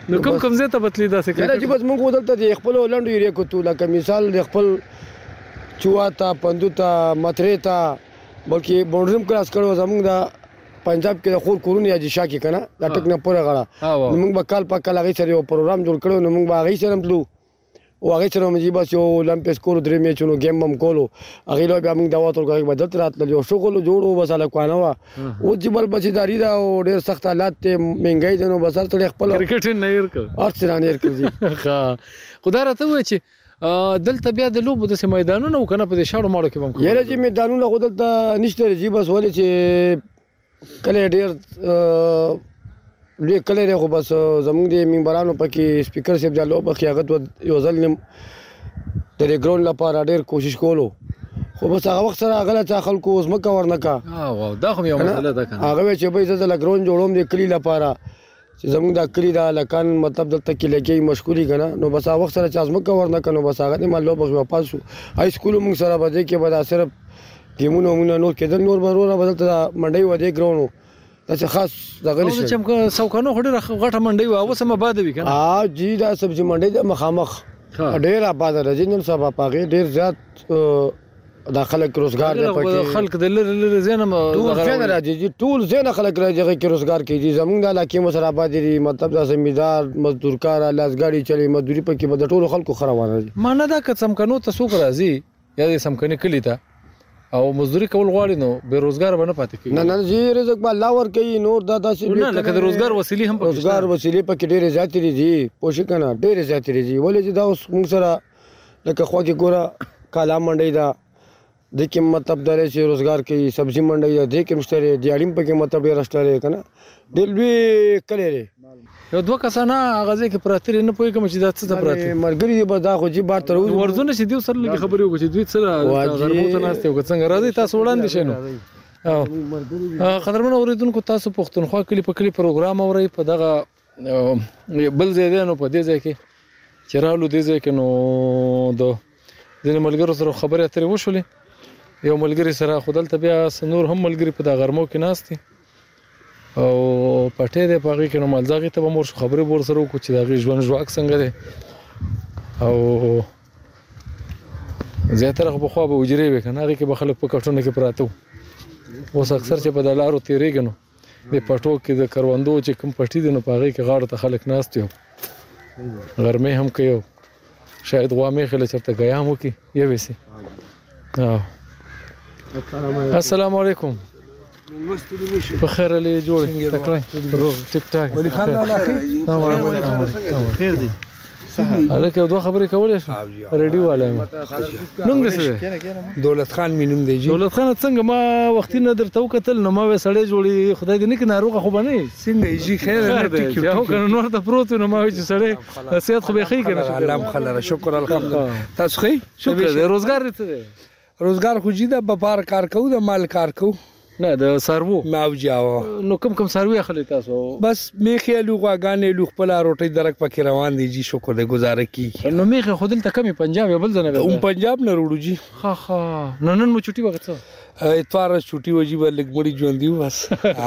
نو کوم کوم ځای ته بتلی داسې کله چې بس موږ ودلته د خپل لنډو ایریا کوتو لکه مثال د خپل چواتا پندوتا متریتا بلکې بونډرم کلاس کړو زموږ د پنجاب کې د خور کورونه یا جشا کې کنه دا ټک نه پوره غړه موږ به کال په کال هغه سره یو پروګرام جوړ کړو نو موږ به هغه سره تلو او هغه سره موږ بس یو اولمپیک کورو درې میچونو گیم هم کولو هغه له بیا موږ دا وته کوي بدل راتل یو شغل جوړو بس له کوانه وا او چې بل بچیداری دا او ډېر سخت حالات ته مهنګای دنو بس تل خپل کرکټ نه ير کړ ارڅ نه ير کړ ها خدای راته وای چې دلته بیا د لوبو د میدانونو کنه په شاړو ماړو کې هم یره چې میدانونو خو دلته نشته جی بس ولې چې کله ډېر لوی کله خو بس زموږ د منبرانو پکې سپیکر صاحب جالو بخي هغه یو ځل د ګراوند لپاره ډېر کوشش کولو خو بس هغه وخت سره هغه چا خلکو اوس مکه ورنکا او دا خو یو مسله ده کنه هغه چې به زه د ګراوند جوړوم د کلی لپاره چې زموږ د کلی د لکان مطلب دلته کې لګي مشکوري کنه نو بس هغه وخت سره چا مکه ورنکا نو بس هغه مال لو بس واپس هاي سکول موږ سره بده کې به صرف گیمونو موږ نور کېدل نور برونه بدلته منډي و دې ګراوند دا چې خاص دغه نشي چې سوکانو خډه غټه منډي و اوس هم باد وی کنه ها جی دا سبزی منډي د مخامخ ډېر آباد راځي نن سبا پاګه ډېر زیات داخله روزګار دی پکې خلک د لری لری زینم ټول زین راځي ټول زین خلک راځي چې روزګار کوي زمونږ د علاقې مسر آباد دي مطلب د زمیندار مزدور کار لاسګاډي چلی مزدوري پکې به د ټولو خلکو خروان راځي مانه دا که سمکنو ته څوک راځي یا د سمکني کلی ته او مزدوري کول غواړي نو بیروزګار به نه پاتې کیږي نه نه جی رزق به الله ور کوي نور دا داسې نه لکه د روزګار وسیلې هم روزګار وسیلې پکې ډېرې زیاتې دي پوښښ کنه ډېرې زیاتې دي ولې چې دا اوس موږ سره لکه خو کې ګوره کالا منډي دا د کې مطلب درې چې روزګار کوي سبزی منډي دا د کې مشتري دیاړم پکې مطلب ډېر راشتره کنه ډېر لوی کړي یو دوه کسانه غازی کې پراتری نه پوي کوم چې دا څه پراتری مرګري به دا خو جی بار تر ورزونه چې دیو سره لګي خبرې وکړي دوی سره غرموته ناشته وکړي څنګه راځي تاسو وړاندې شنو او قدرمن اوریدونکو تاسو پښتونخوا کلی په کلی پروګرام اوري په دغه بل ځای نو په دې ځای کې چرالو دې ځای کې نو د ځینې ملګرو سره خبرې اترې وشولې یو ملګری سره خودل ته بیا نور هم ملګری په دغه غرمو کې ناشتي او پټې ده پاږي کې نو مالځاغي ته مور خبرې ور سره وکړو چې دا ژوند ژواک څنګه ده او زیاتره خو خو به وجري وکنه هغه کې به خلک په کټونه کې پراته اوس اکثر چې په دلارو تیریږي نو د پټو کې د کروندو چې کوم پټي دي نو پاږي کې غاړه ته خلک ناشتي غرمه هم کوي شاید غوامې خله چرته غیا مو کې یو وسی السلام علیکم بخیر علی جوړ تکړه روغ ټیک ټاک ولي خان الله خیر دی الکه دوه خبرې کولې ریډیو والے نوم دې څه دولت خان مینوم دی جی دولت خان څنګه ما وختي نه درته وکتل نو ما وسړې جوړي خدای دې نه کې ناروغه خو باندې څنګه جی خیر نه دی یو کنه نور ته پروت نو ما چې سړې صحت خو به خې کنه الله خلره شکر الحمدلله تاسو خې شکر دې روزګار دې روزګار خو جی د بپار کار کوو د مال کار کوو نه د سارو ماوجاو نو کم کم سارو اخلي تاسو بس میخه لوغاګانې لوغ په روټي درک پکې روان دي جی شکر دې گزاره کی نو میخه خودل ته کمی پنجاب بل ځنه هم پنجاب نه وروړو جی ها ها نن نن مو چټي وخت اتوار چټي وجي ولګ مړي ژوند دی بس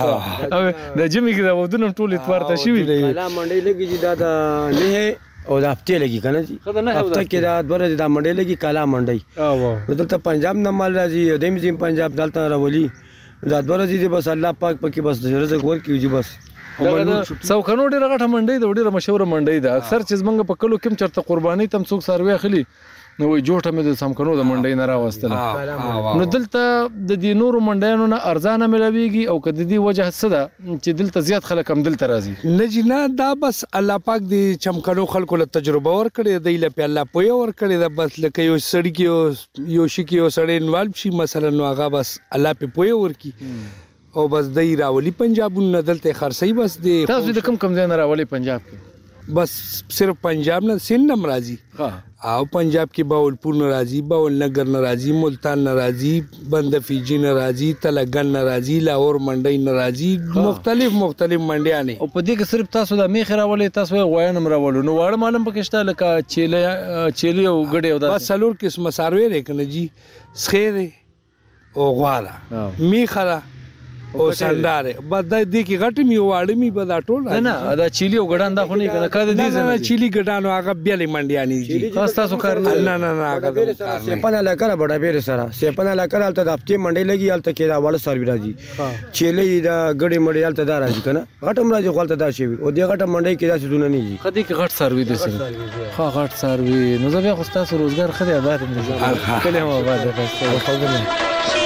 د جمی کې دا ودونم ټول اتوار ته شي کلا منډي لګي جی دا نه او دا هفته لګي کنه جی هفته کې دا دوره دا منډي لګي کلا منډي او دلته پنجاب نه مال راځي دیم زم پنجاب دلته راولي دا دوره دي بس الله پاک پکې بس رزق ورکړي جی بس سوکانو ډیره غټه منډي د ډیره مشهور منډي ده اکثر چې زمنګ په کلو کې چرته قرباني تم څوک سروي اخلي نو وي جوړه مې د سمکنو د منډي نه راوستل نو دلته د دې نورو منډیانو نه ارزانه ملويږي او کله دې وجه څه ده چې دلته زیات خلک هم دلته راځي نه جی نه دا بس الله پاک دې چمکنو خلکو له تجربه ور کړی دی له په الله پوي ور کړی دا بس لکه یو سړی کې یو شي کې یو سړی انوالو شي مثلا نو هغه بس الله په پوي ور کی او بس دای راولي پنجابونه دلته خرسي بس دې تاسو د کم کم ځای نه راولي پنجاب کې بس صرف پنجاب نه سند ناراضي او پنجاب کې باولپور ناراضي باول نگر ناراضي ملتان ناراضي بندفیجی ناراضي تلګن ناراضي لاهور منډي ناراضي مختلف مختلف منډيانه او په دې کې صرف تاسو د میخ راولي تاسو غوینم راولو نو واړه معلوم پکشته لکه چيله چيلي او غډي او بس سلور قسمه سروي لري کنه جی سخيره او غواړه میخره او سندار بس د دې کې غټ می واړ می به دا ټول نه نه دا چيلي او ګډان دا خو نه کنه کده دي نه چيلي ګډانو هغه بیلې منډیانی دي خاص تاسو کار نه نه نه نه هغه سپنه لکه بڑا بیر سره سپنه لکه الته د هفته منډي لګي الته کې دا وړ سروي راځي چيلي دا ګډي منډي الته دا راځي کنه غټم راځي خپل ته دا شي او دې غټه منډي کې دا څه دونه نه دي خدي کې غټ سروي دي سره ها غټ سروي نو زه بیا خو تاسو روزګار خدي آباد مې کله هم آباد ده خو نه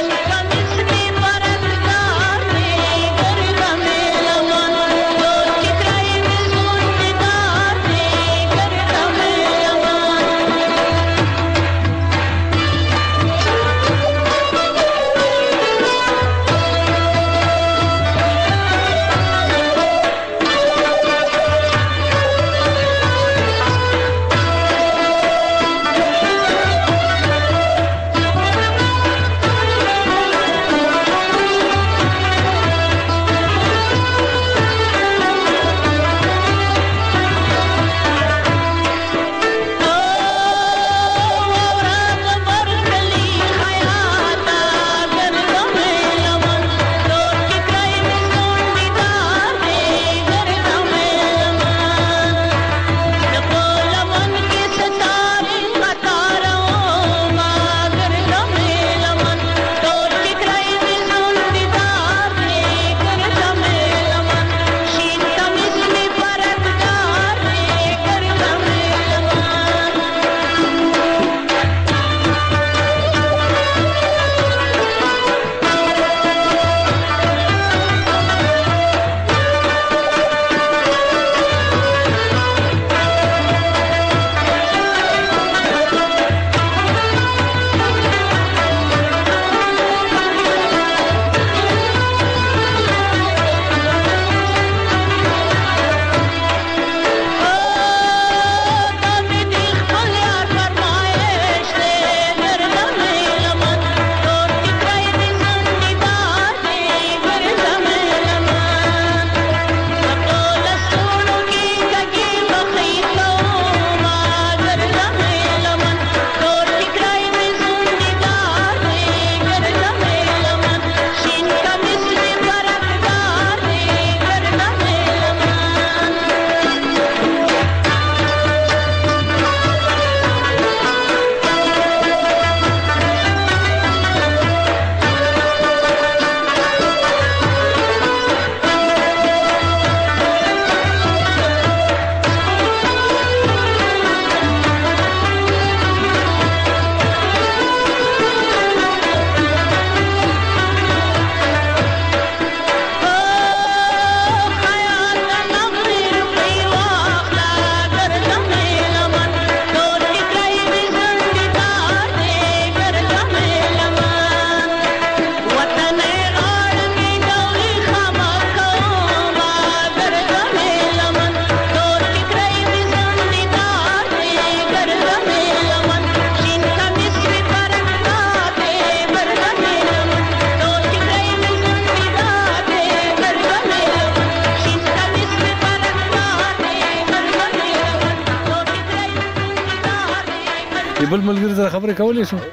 بل ملګری سره خبرې کولې شو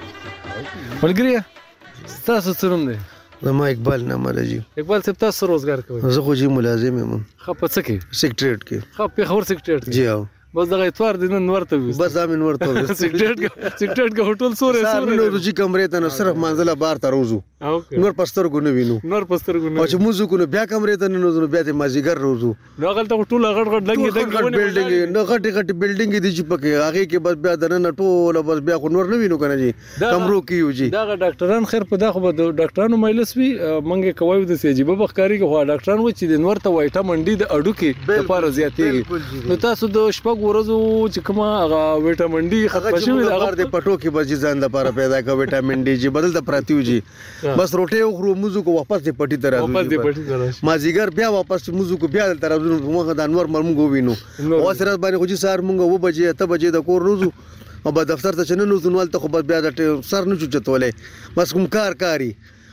ملګری تاسو څه نوم دی زما اقبال نامه لجی اقبال صاحب تاسو روزګار کوئ زه خو جی ملازم یم خو په څه کې سیکریټریټ کې خو په خبر سیکریټریټ جی او بس دغه اتوار د نن ورته وي بس امن ورته وي سیکریټریټ سیکریټریټ کا هوټل سورې سورې نو روجي کمرې ته نو صرف منځله بار ته روزو نور پستر ګو نه وینو نور پستر ګو نه او چې موږ کو بیا کمرې ته نو نو بیا ته مازیګر روزو نو غلطه ټول غټ غټ لنګي دنګي بلډینګ نو غټ غټ بلډینګ دي چې پکې هغه کې بس بیا دنه ټول بس بیا خو نور نه وینو کنه جی کمرو کې یو جی دا ډاکټران خیر په دا خو د ډاکټرانو مجلس وی منګه کوي د سیجیبه بخکاری کې خو ډاکټران و چې د نور ته وایټا منډي د اډو کې لپاره زیاتېږي نو تاسو د شپږ ورځو چې کومه هغه وټامین ډي ختم شوی هغه د پټو کې بس ځان د لپاره پیدا کا وټامین ډي چې بدل ته پراتیو جی بس روټي او خرو موزو کو واپس دې پټي تر راځي واپس دې پټي تر راځي مازیګر بیا واپس موزو کو بیا تر راځو موږ د انور مرمو وینو او سره باندې خو چې سار موږ و بجې ته بجې د کور روزو او په دفتر ته چنه نو زنوال ته خو بیا د سر نه چوچتولې بس کوم کار کاری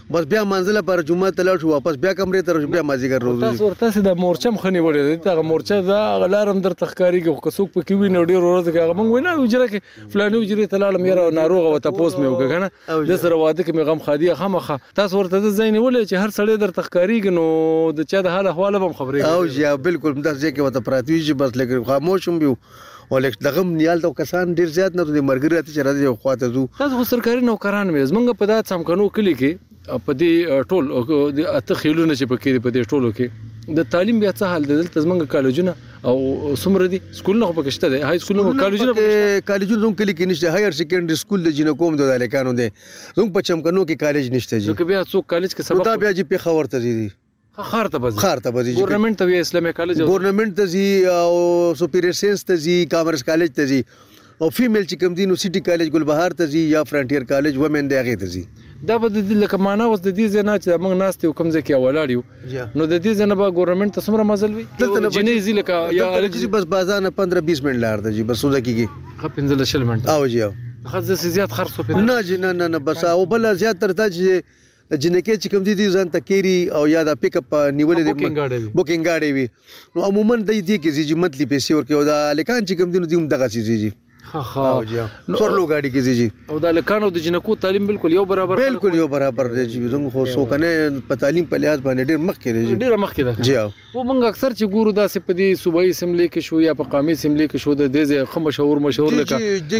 بس بیا منځله پر جمعه ته لاړ شو واپس بیا کمرې ته بیا مازیګر روز تاسو ورته د مورچم خني وړي دا مورچه دا غلارم در تخکاریږي خو څوک پکې ویني ډیر ورځ کې هغه مونږ وینا وجره کې فلاني وجره ته لاړم یاره ناروغه وته پوس مې وکړه د سره واده کې مې غم خادي خامخه تاسو ورته زین ولې چې هر سړی در تخکاریږي نو د چا د حال احوال هم خبرې او جی بالکل دا ځکه وته پراتوي بس لکه خاموشم بیو ولکه دغه نیال ته کسان ډیر زیات نه د مرګري ته راځي خواته زو تاسو سرکاري نوکران مې زمونږ په دات سمکنو کلی کې په دې ټول د اته خېلونه چې پکې په دې ټولو کې د تعلیم بیا څه حال دی دلته زمونږ کالجونه او څومره دي سکولونه خو پکې شته دي هاي سکولونه کالجونه کالجونه زموږ کلی کې نشته هایر سیکنډري سکول د جنو کوم د الکانو دی زموږ په چمکنو کې کالج نشته جی نو که بیا څوک کالج کې سبق دا بیا جی په خبر ته دي خار ته بځي خار ته بځي ګورنمنت ته اسلامي کالج ګورنمنت ته زی او سپیریئر ساينس ته زی کامرس کالج ته زی او فیمیل چې کوم دي نو سټي کالج ګلبهار ته زی یا فرنټیر کالج ومن دی هغه ته زی دا به د لکه معنا اوس د دې ځنه چې موږ ناست یو کوم ځکه ولاړ یو نو د دې ځنه به ګورنمنت ته څومره مزل وي جنې زی لکه یا الګي بس بازار نه پندرہ بیس منټ لار دی بس وځه کیږي خو پنځه شل منټ او جی او خزه زیات خرڅ په نه جی نه نه بس او بل زیات تر تا چې جنکه چې کوم دي دي ځان تکيري او یا د پک اپ نیولې دي بوکینګ گاډي وي نو عموما د دې کې چې منتلي پیسې ورکو دا لکان چې کوم دي نو دیم دغه سي جی ها ها څورلو گاډي کې جی او د لکانو د جنکو تعلیم بالکل یو برابر بالکل یو برابر دی چې زموږ خو سو کنه په تعلیم په لحاظ باندې ډیر مخ کې دی ډیر مخ کې دی جی او موږ اکثر چې ګورو دا سپ دي صوبایي اسمبلی کې شو یا په قومي اسمبلی کې شو د دې خو مشهور مشهور لکه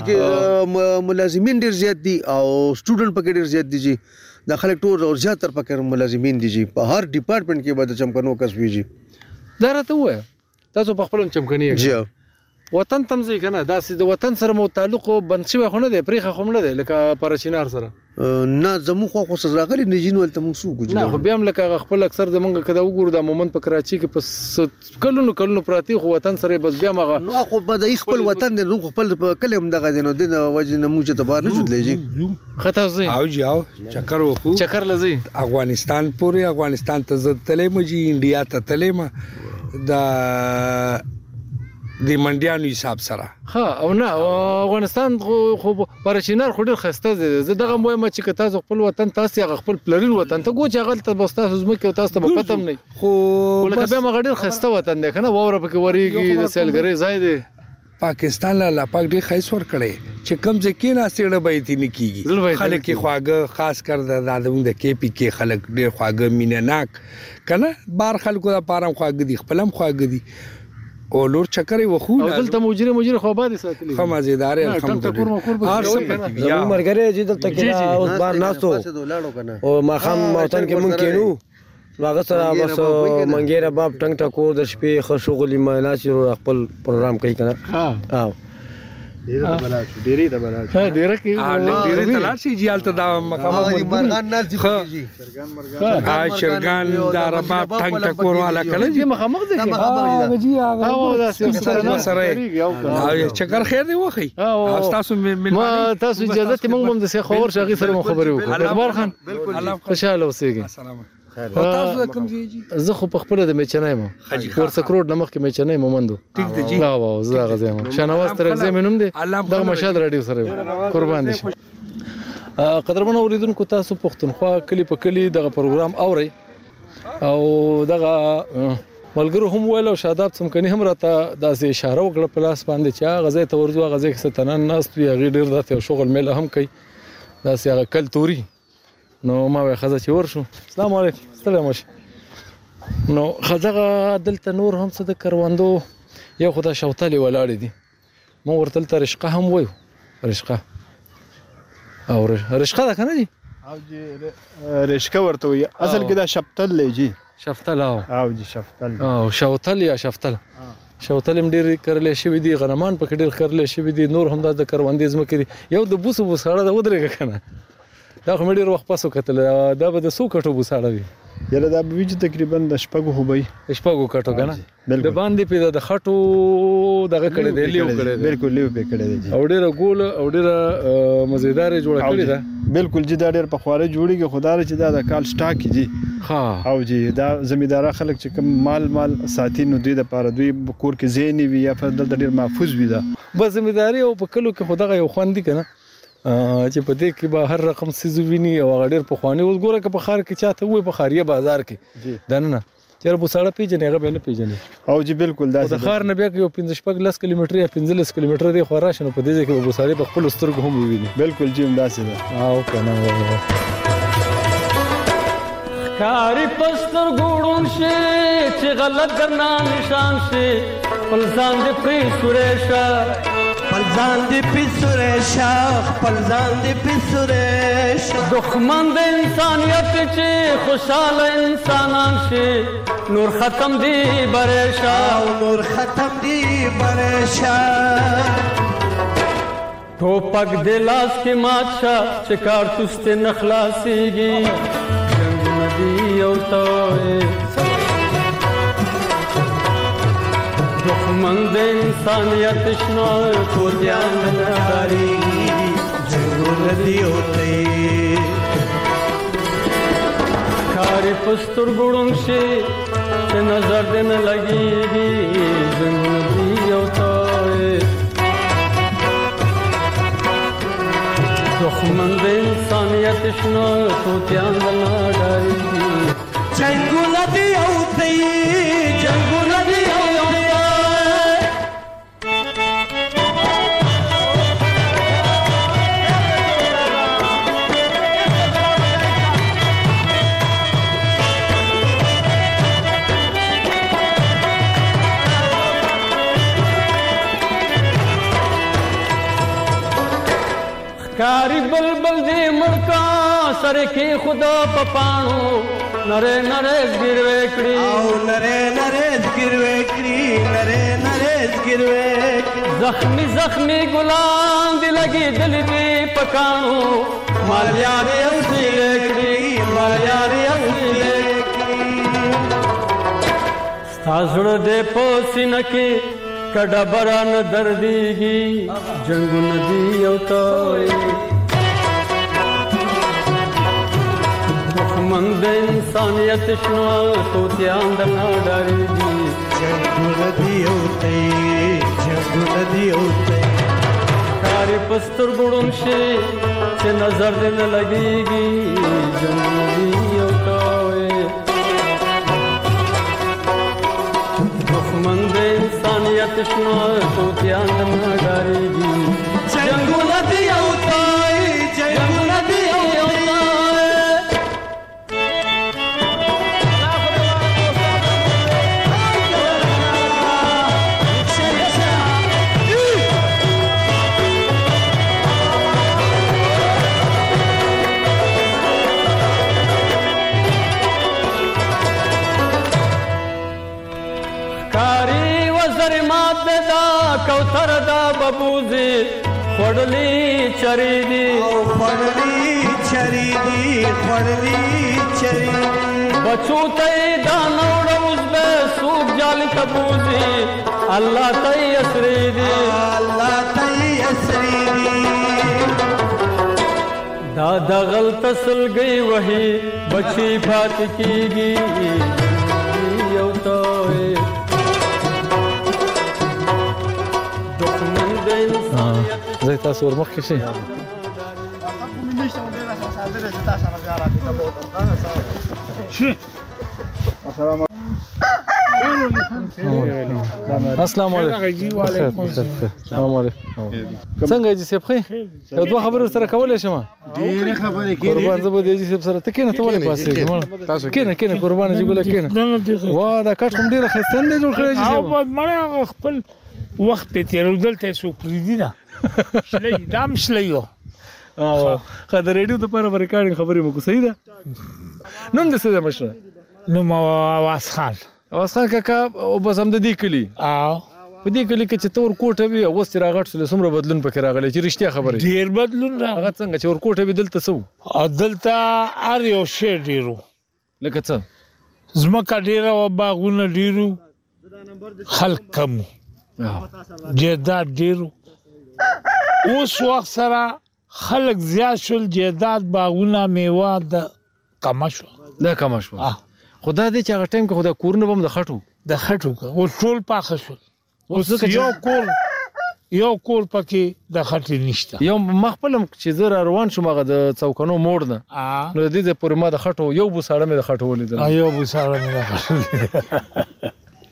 چې ملازمین ډیر زیات دي او سټوډنټ پکې ډیر زیات دي جی د خلک ټول او زیاتره پکې ملازمین دي جی په هر ډپارټمنټ کې به د چمکنو کس ویږي دا راته وای تاسو په خپل چمکني جی وطن تمځي کنه دا سي د وطن سره مو تعلق بند شوی خو نه دی پرېخه خو نه دی لکه پرچینار سره نه زمو خو خو سره غلي نجین ولته مو سو ګو نه خو بیا هم لکه خپل اکثر د منګه کده وګورو د مومن په کراچي کې په کلونو کلونو پراتی خو وطن سره بس بیا مغه نو خو به د خپل وطن د خپل کلم دغه دینو د وجه نه موجه ته بار نه جوړلېږي خطا زی او جاو چکر وکړو چکر لزی افغانستان پورې افغانستان ته زد تلې مجي انډیا ته تلې ما د د منډیانو حساب سره ها او نه افغانستان خو پرچینار خو ډیر خسته دي زه دغه مو ما چې تاسو خپل وطن تاسو هغه خپل پلرین وطن ته ګوچ هغه ته بس تاسو زمکه تاسو ته پته هم نه خو لکه به ما ډیر خسته وطن دی کنه ووره پکې وریږي د سیلګری ځای دی پاکستان لا پاک ډیر خیس ور کړي چې کم ځکه نه سیړه به تي نه کیږي خلک خواګه خاص کر د دادوند کې پی کې خلک ډیر خواګه مینناک کنه بار خلکو د پارم خواګه دي خپلم خواګه دي او لور چکرې وخو او دلته مجری مجری خو آباد ساتلی خو مزیدار الحمدلله هر څه زمو مرګره چې دلته کې اوس بار ناسو او ما خام موطن کې مونږ کینو هغه سره بس منګیره باب ټنګ ټکور د شپې خو شغل میناسي خپل پروګرام کوي کنه ها ډیره بلا شو ډیره د بلا ها ډیره کې ډیره تلار شي جالته دا مقام مرغان نال دي شرګان مرغان ها شرګان دا رباب ټنګ ټکور والا کله دي مخامخ دي ها جی هغه سره سره او چکر خیر دی وخی او تاسو ما تاسو اجازه ته موږ هم د څه خبر شغي سره خبرې وکړو اخبار خان بالکل خوشاله اوسئ السلام تاسو کوم ځای زه خو په خپل د میچنای مو ورڅ کروڑ نمخ کې میچنای مو مندو ټیک دی جی لا واو زه غزم شنواز تر غزم نوم دی دغه مشاد رادیو سره قربان دي قدرمن اوریدونکو تاسو پښتونخوا کلی په کلی دغه پروګرام اوري او دغه ملګرو هم ویل او شاداب سمکني هم راته داسې اشاره وکړه پلاس باندې چې غزه ته ورځو غزه کې ستنن ناس وی غیر ډیر داسې شغل میله هم کوي داسې هغه کلتوري نو ما وای خزه چې ورشو السلام علیکم السلام علیکم نو خزه دلته نور هم څه د کروندو یو خدای شوتلې ولاړې دي مو ورته تل رشقه هم وایو رشقه او رشقه ده کنه دي او جی رشقه ورته وي اصل کې دا شفتل لږی شفتل او او جی شفتل او شوتل یا شفتل شوتل هم ډیر کرلې شوی دي غنمان پکې ډیر کرلې شوی دي نور هم د کروندې زمکې دي یو د بوسو بوساړه د ودرېږه کنه دا خو مې ډېر وخت پسو کتل دا به د څو کټو بوساړه وي یاره دا به وي چې تقریبا د شپږو خو به وي شپږو کټو که نه د باندې پې د خټو دغه کړی دی لیو کړی دی بالکل لیو پې کړی دی او ډېره ګوله او ډېره مزیدار یې جوړه کړې ده بالکل جی دا ډېر پخواره جوړېږي خو دا چې دا د کال سټاک جي ها او جی دا زمینداره خلک چې کوم مال مال ساتي نو دوی دپاره دوی کور کې ځای نه وي یا دلته ډېر محفوظ وي دا بس زمینداري او په کلو کې خو دغه یو خوند دي که نه چې په دې کې به هر رقم څیز ویني او هغه ډېر پخواني اوس ګوره که په ښار کې چاته ووایي په ښاریه بازار کې دننه چېرې بوساړه پېژنې هغه به یې نه پېژني او جی بالکل داسې د ښار نه بیا که یو پنځه شپږ لس کیلومتره یا پنځلس کیلومتره دی خوا راشي نو په دې ځای کې به بوساړې په خپلو سترګو هم وویني بالکل جی همداسې ده او که نه ښکاري په سترګو ړوند شي چې غلط درنه نشان شي خپل ځان دې پرې سوری شه خپل ځان دې پرې سوری شه خپل ځان دې پرې سوری شه دښمن د انسانیت چې خوشحاله انسانان شي نور ختم دی بری شه او نور ختم دی بری شه ټوپک دې لاس کې مات شه چې کارتوس دې نه خلاصېږي جنګونه دي او ته دښمن د انسانیت شنه توتیان نه ډارېږي جنګونه دي او ته ښکاري په سترګو ړوند شي چې نظر دې نه لګېږي جنګونه دي او ته دښمن د انسانیت شنه توتیان نه ډارېږي جنګونه دي او ته جنګونه دي او ښکاري بلبل دې مړکا سر کې خدا په پاڼو نرې نرې زګیروي کړي او نرې نرې زګیروي کړي نرې نرې زګیروي کړي زخمي زخمي ګلان دې لګېدلي دي په کاڼو مالیا دې اوسېلې کړي مالیا دې اوسېلې کړي ستا زړه دې په سینه کې که ډبره نه دردېږي جنګونه دي او ته دښمن د انسانیت شنه توتیان درنه ډارېږي جنګونه دي او ته جنګونه دي او ته ښکاري په سترګو ړوند شي چې نظر دې نه لګېږي جنګونه دي او ته دښمن د انسانیت شنه توتیان درنه ډارېږي جنګونه دي او ته جنګونه دي او کوثر دا ببوزي خړلې چری دي او خړلې چری دي خړلې چری دي بچو ته دا نوړ اوس به سوق جال تبوزي الله ته اسري دي الله ته اسري دي دا د غلط سلګي وਹੀ بچي فات کیږي یو ته زه تاسو ور مخکې شئ السلام علیکم وعلیکم السلام علیکم څنګه جی صاحب خې یو دوه خبرې سره کولای شم ډېرې خبرې کېږي قربان زه به د جی صاحب سره ته کېنه ته ولې پاسې تاسو کېنه کېنه قربان جی ګله کېنه وا دا کټ کوم ډېره ښایسته نه جوړ کړی جی صاحب او مړه خپل وخت په تیرودل ته سو پریدي نه شلې دام شلې او خا د ریډیو د پر ریکارډینګ خبرې مو کو صحیح ده نوم د څه د مشره نو ما واس خان واس خان کاکا او بس هم د دې کلی او په دې کلی کې چې تور کوټه وي او ستر غټ سره سمره بدلون پکې راغلی چې رښتیا خبره ډیر بدلون راغی هغه څنګه چې ور کوټه وي دلته سو او دلته ار یو شی ډیرو لکه څه زمکه ډیره او باغونه ډیرو خلک کم جیداد ډیرو اوس وخت سره خلک زیات شول جیداد باغونه میوه د کم شو دا کم شو خدا دې چې هغه ټایم کې خدا کورونه بم د خټو د خټو او ټول پاخه شول اوس یو کور یو کور پکې د خټې نشته. یو مخپلم چې زه را روان شوم هغه د څوکنو موړ نه نو د دې ځای پورې ما د خټو یو بوساړه مې د خټو ولیدل. یو بوساړه مې د خټو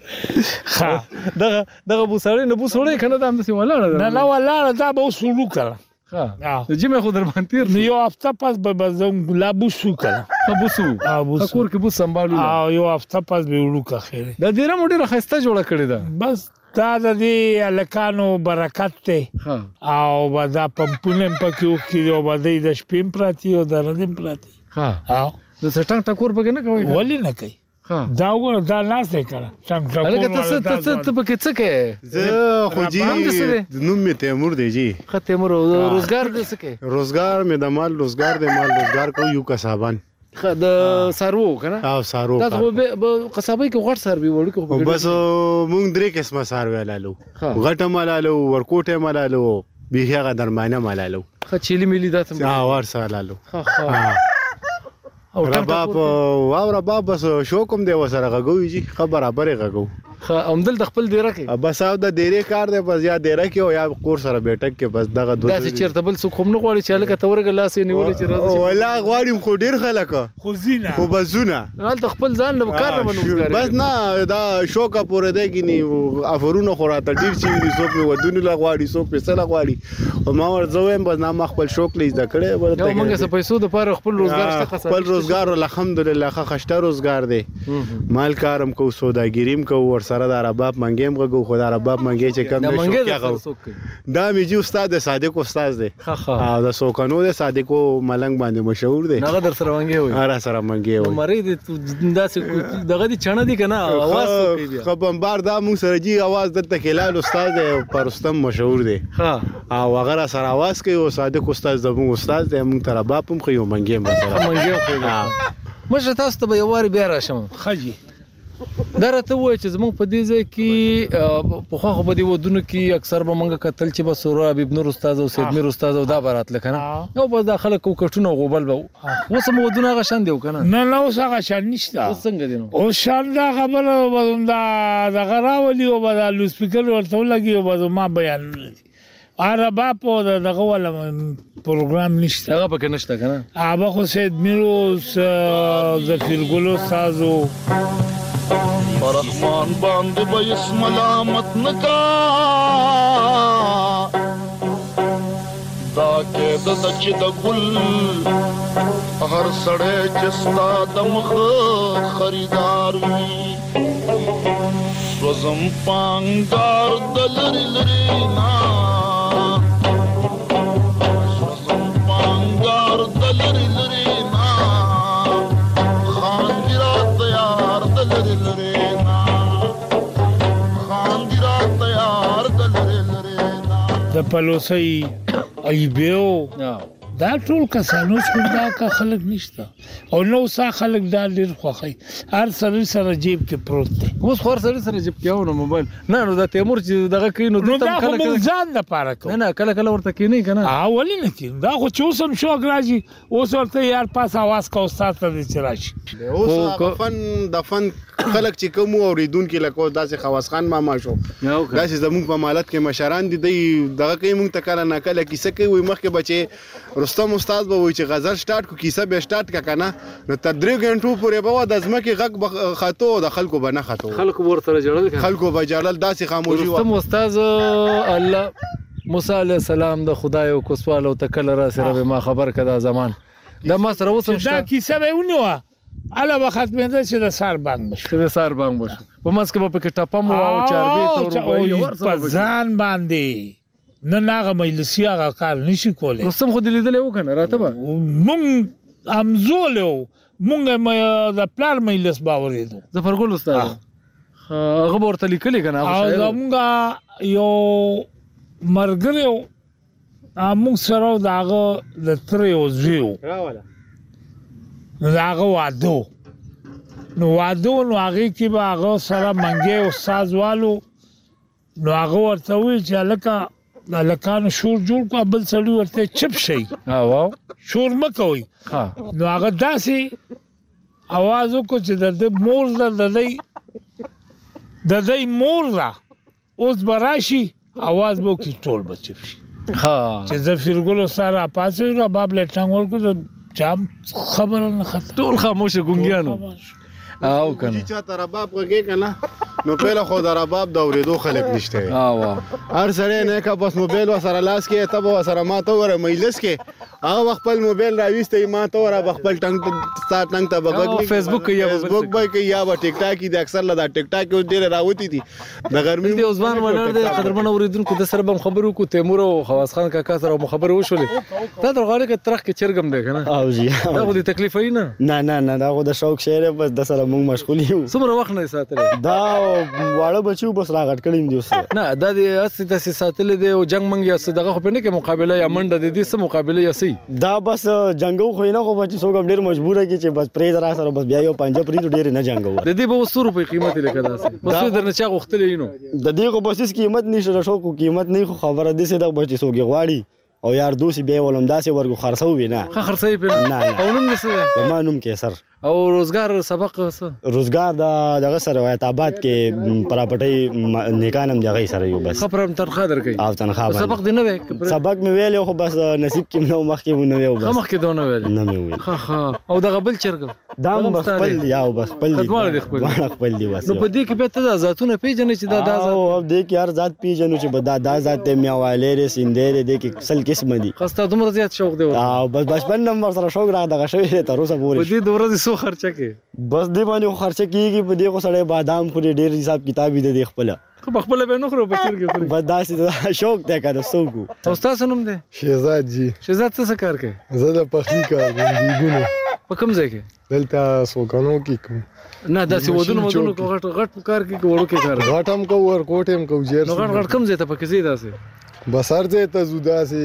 دغه دغه بوساړې نه بوسوړې که نه دا همداسې ولاړه ده؟ نه نه ولاړه دا به اوس وړو که د جمعې خو در باندې تېر نو یو هفته پس به به زه لا بوس وو که نه بوس وو کور کې بوس سنبالو او یو هفته پس به وړو که خیر. دا دیره مو ډېره ښایسته جوړه کړې ده. بس دا د دې هلکانو برکت دی او به دا پمپونه هم پکې اوښکي دي او به دوی د شپې هم پراتي او د ورځې هم پراتي. د څه ټنګ ټکور پکې نه کوئ؟ ولې نه کوي؟ دا وګوره دا لاس دی که نه ټنګ ټکور ته پکې څه کوې؟ زه خو جي نوم مې تیمور دی جي. ښه تیمور روزګار دې څه کوې؟ روزګار مې د مال روزګار دی مال روزګار کوو یو کسابان د څاروو که نه؟ او څاروو دا خو قصابۍ کې غټ څاروي وړوکي بس موږ درې قسمه څاروي حلالو غټ هم حلالو ورکوټ هم حلالو بیخي هغه درمانه هم حلالو ښه چیلي میلي دا ته ور څه حلالو رباب او رباب بس شوق هم دی ورسره غږوي جي ښه برابر یې غږو. ښه همدلته خپل دیره کې بس او د دیرې کار دی بس یا دیره کې او یا کور سره بیټک کې بس دغه دوه داسې چېرته بل څوک هم نه غواړي چې هلکه ته ورږه لاس یې نیولی چې راځي ولا غواړي خو ډېر خلک خو ځینه خو بس ځونه هلته خپل ځان نه کار نه بنوزګاري بس نه دا شوقه پورې دی ګینې افرونه خو راته ډېر چې دي څوک مې ودونو له غواړي څوک پیسه له غواړي او ما ورته وایم بس نه ما خپل شوق لی زده کړی یو موږ څه پیسو دپاره خپل روزګار شته خپل روزګار الحمدلله ښه خشته روزګار دی مال کارم کوو سوداګري هم کوو ورسره د رباب منګې هم غږو خو د رباب منګې چې کم دی شوقیا غو دا مې جي استاد دی صادق استاد دی او د سوکنو دی صادقو ملنګ باندې مشهور دی هغه در سره منګې وایي را سره منګې وایي مرۍ دی داسې دغه دي چڼه دي که نه اواز څوک کوي ښه بمبار دا موږ سره جي اواز دلته کلال استاد دی په رستم مشهور دی او هغه را سره اواز کوي او صادق استاد زموږ استاد دی موږ ته رباب هم ښیي او منګې هم سره منګې هم مشره تاسو ته به یو وارې بیا راشم. ښه جي دا راته ووایه چې زموږ په دې ځای کې پخوا خو په دې ودونو کې اکثر به موږ کتل چې به سورا حبیب نور استاد او سید میر استاد او دا به راتله که نه او بس دا خلک کوکټونه او غوبل به اوس هم ودونه هغه شان دی او که نه؟ نه نه اوس هغه شان نشته. اوس څنګه دی نو؟ اوس شان دا خبره به دا دغه راولي او به دا لوسپیکر ورته ولګي او به زما بیانونه دي رباب او دغه والا پروګرام نشته هغه پکې نشته که نه؟ هغه خو سید میر اوس ظفیرګل استاد او رحمان باندې به ملامت نکا دا کې د چې د ګل هر سړی چې ستا د مخ خریدار وي سوزم پانګار د لرې لرې نه سوزم پانګار د لرې لرې نه خانګرا تیار د لرې لرې د پلوسۍ ایبیو دا ټول کسانو څخه دا کا خلک نشته او نو سا خلک دا ډیر خوخی هر سره سره جیب کې پروت دی اوس خور سره سره جیب کې او نو موبایل نه نو دا تیمور چې دغه کینو نو دا خو موږ ځان د پاره کو نه نه کله کله ورته کینی کنه اولی نه کین دا خو چوسم شو راځي اوس ورته یار پاس आवाज کا استاد ته چراشي اوس فن د فن خلک چې کوم اوریدونکو لکه داسې خواص خان ماما شو داسې زموږ په مالت کې مشران دي دغه کوي موږ ته کله نه کله کیسه کوي مخکې بچي رستم استاد به وایي چې غزل سٹارټ کو کیسه به سٹارټ کا کنه نو تر درې غنټو پورې به د ځمکې غږ خاطو د خلکو به نه خاطو خلکو ورته جوړل خلکو به جوړل داسې خاموشي رستم استاد الله موسی علیه السلام د خدای او کوسوال او تکل را سره ما خبر کدا زمان د ما سره وسم دا کیسه به ونیوه الا وخت مې ده چې د سار بانګ بشو د سار بانګ بشو په ماسک په کې ټپم او چاربي تور په ځان باندې نه ناغه مجلسي هغه کار نشي کولای رستم خو دې لیدلې وکنه راته به مونږ امزولو مونږ د پلار مجلس باورېدو ظفرګل استاد هغه ورته لیکلي کنه هغه مونږ یو مرګریو مونږ سره داغه د تریو زیو راواله نو هغه وادو نو وادو نو هغه کې به هغه سره منګي استاد والو نو هغه ورته وی چې لکه د لکانو شور جوړ کو بل سړی ورته چپ شي واو شور مکوي نو هغه داسې आवाज وکړي چې د مور د دای د دای مور را اوس براشي आवाज به کې ټول بچي ها چې زفیر ګل سره پاسه رباب لټنګ ورکو چا خبره نه خط ټول خاموشه ګونګیانو او کنه چې چاته رباب غږی کنه نو پیله خو د رباب د اورېدو خلک نشته ها وا هر سړی نه کا بس موبایل وسره لاس کې ته به وسره ما ته وره مجلس کې هغه خپل موبایل راويسته ما ته وره خپل ټنګ ستا ټنګ ته بغږ فیسبوک یا فیسبوک به کې یا به ټیک ټاک د اکثر له ټیک ټاک یو ډیر راوتی دي د ګرمي دی عثمان ولر د قدرمن اوریدونکو د سره بم خبرو کو تیمور او خواص خان کاکا سره خبرو وشولې دا د غاړه کې ترخ کې چرګم دی کنه او جی دا خو د تکلیف نه نه نه نه دا خو د شوق شعر بس د سره موږ مشغول یو څومره وخت نه ساتل دا واړه بچو بس راغټ کړیم دی اوس نه دا د اسی د ساتل دی او جنگ منګ یا دغه خو په نه کې مقابله یا منډه د دې سره مقابله یا سي دا بس جنگو خو نه خو بچ څوک ډیر مجبور کی چې بس پرې درا سره بس بیا یو پنځه پرې ډیر نه جنگو د دې به ستورو په قیمت لیکه داسې بس درنه چا غختلې نو د دې خو بس قیمت نشته شو کو قیمت نه خو خبره دي چې دا بچ څوک غواړي او یار دوسی به ولوم داسې ورګو خرڅو وینا خه خرڅې په نه او نوم نسه ما نوم کې سر او روزګار سبق څه روزګار د دغه سره وایت آباد کې پراپټي نیکانم دغه سره یو بس خبرم تنخواه درکې او تنخواه سبق دی نه سبق مې ویل خو بس نصیب کې نو مخ کې نو ویل بس مخ کې دونه ویل نه مې ویل ها ها او دغه بل چرګ دا خپل یا بس خپل دی خپل خپل دی بس نو په دې کې به ته ذاتونه پیژنې چې دا دا او دې کې هر ذات پیژنو چې دا دا ذات میواله ر سیندې دې کې سل قسم دي خسته دومره زیات شوق دی او بس بچپن نمبر سره شوق را دغه شوی تر اوسه پورې په دې دوره دي سو خرچه کې بس دی باندې خرچه کیږي په دې کو سړی بادام خوري ډیر حساب کتاب دې خپل خو خپل به نو خورو بچر کې خوري بس داسې شوق ته کړه سوګو استاد نوم دی شهزاد جی شهزاد څه کار کوي زه د پخلی کار کوم دیګونو په کوم ځای کې دلته سوګانو کې کوم نه داسې ودونو ودونو غټ غټ کار کې وړو کې کار غټم کو ور کوټم کو جیر نو غټ غټ کوم ځای ته پکې زی داسې بس هر ځای ته زودا سي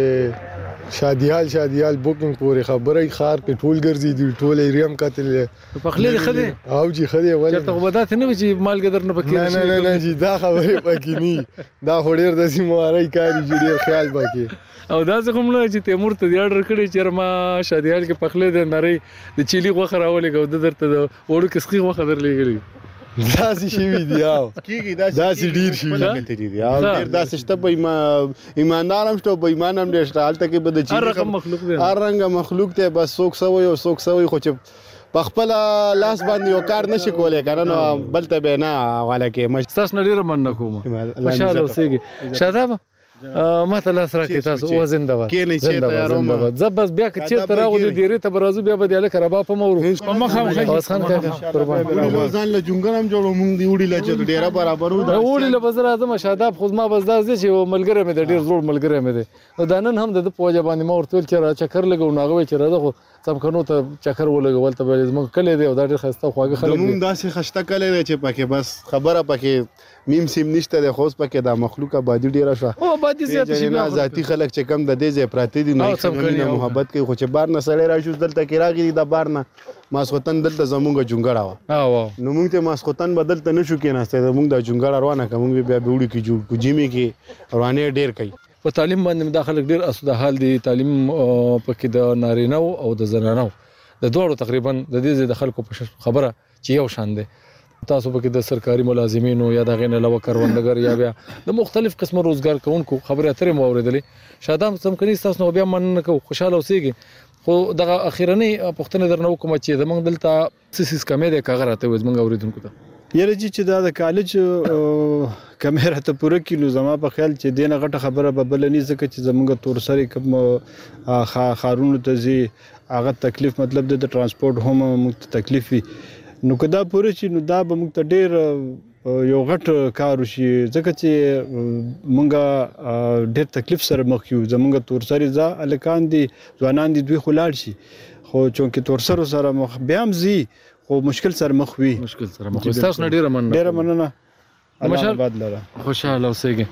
شادیال شادیال بوکینګ پورې خبره خار کې ټول ګرځي دی ټول ایریم کتل په خلې خدي او جی خدي ولې چرته وبدات نه وي چې مال ګدر نه پکې نه نه نه جی دا خبره پکې نه دا هډیر د سیمواري کاری جوړي خیال پکې او دا څه کوم نه چې تیمور ته دی اورډر کړی چې ما شادیال کې پخلې د نری د چيلي غوخه راولې کو د درته وړو کسخي غوخه درلېګلې داسې شي وی دی او کیږي داسې ډیر شي لګته دي او ډیر داسې شته په ایماندارم شته په ایمانم ډیر شته حالت کې بده چی هر رقم مخلوق دی هر رنګ مخلوق ته بس څوک سوي او څوک سوي خو چې په خپل لاس باندې یو کار نشي کولای کنه نو بل ته به نه حواله کې مستاس نډیر من کوم خوشاله اوسېږي شاداب ما ته لاس راکې تاسو او زنده کې نه چې تیاروم زبس بیا که چې تراغو دې ډیره ته برازو بیا به دله کربا په مورو په مخه خاص خان کاکا قربان ځان له جونګرام جوړو مونږ دی وړي لا چې ډیره برابرو دا وړي له بزر اعظم شاداب خو ما بس دا چې ملګری مې ډیر زوړ ملګری مې دی دا نن هم د پوجا باندې ما ورته چې را چکر لګو ناغوي چې راځه خو څمکنو ته چکر ولګول ته به زموږ کله دی او دا ډیر خسته خواږه خلک موږ داسې خشته کله نه چې پکې بس خبره پکې میم سیم نشته د خوست پکې د مخلوق آبادی ډیره شو او آبادی زیات شي نه ذاتی خلک چې کم د دې ځای پراته دي نو څنګه محبت کوي خو چې بار نه سړی راشي دلته کې راغی د بار نه ماسختن دلته زمونږ جونګړه و او نو موږ ته ماسختن بدلته نشو کېناسته موږ د جونګړه روانه کوم بیا به وړي کې جوړ کو جیمه کې روانه ډیر کوي په تعلیم باندې مداخله ډیر اسوده حال دي تعلیم پکې د نارینه او د زنانو د دوړو تقریبا د دې د خلکو په خبره چې یو شان دي تاسو پکې د سرکاري ملازمینو یا د غینه لو کروندګر یا بیا د مختلف قسم روزګار کوونکو خبره اترې مو اوریدلې شادام سمکني تاسو نو بیا من نه کو خوشاله اوسېږي خو دغه اخیرنی پښتنه درنو کوم چې زمونږ دلته سیس کمې ده کاغه راته وز مونږ اوریدونکو ته یره چې دا د کالج کیمرا ته پوره کیلو زما په خیال چې دینه غټه خبره به بل نه ځکه چې زمونږ تور سره کوم خارونو ته زی هغه تکلیف مطلب د ترانسپورت هم موږ تکلیف وي نو کدا پوره چې نو دا به موږ ته ډیر یو غټ کار وشي ځکه چې مونږه ډیر تکلیف سره مخ یو زمونږ تور سره ځا الکان دي ځوانان دي دوی خلاړ شي خو چونکې تور سره سره مخ بیا هم زی خو مشکل سره مخ وي مشکل سره مخ تاسو نه ډیر مننه ډیر مننه مشال خوشاله اوسئ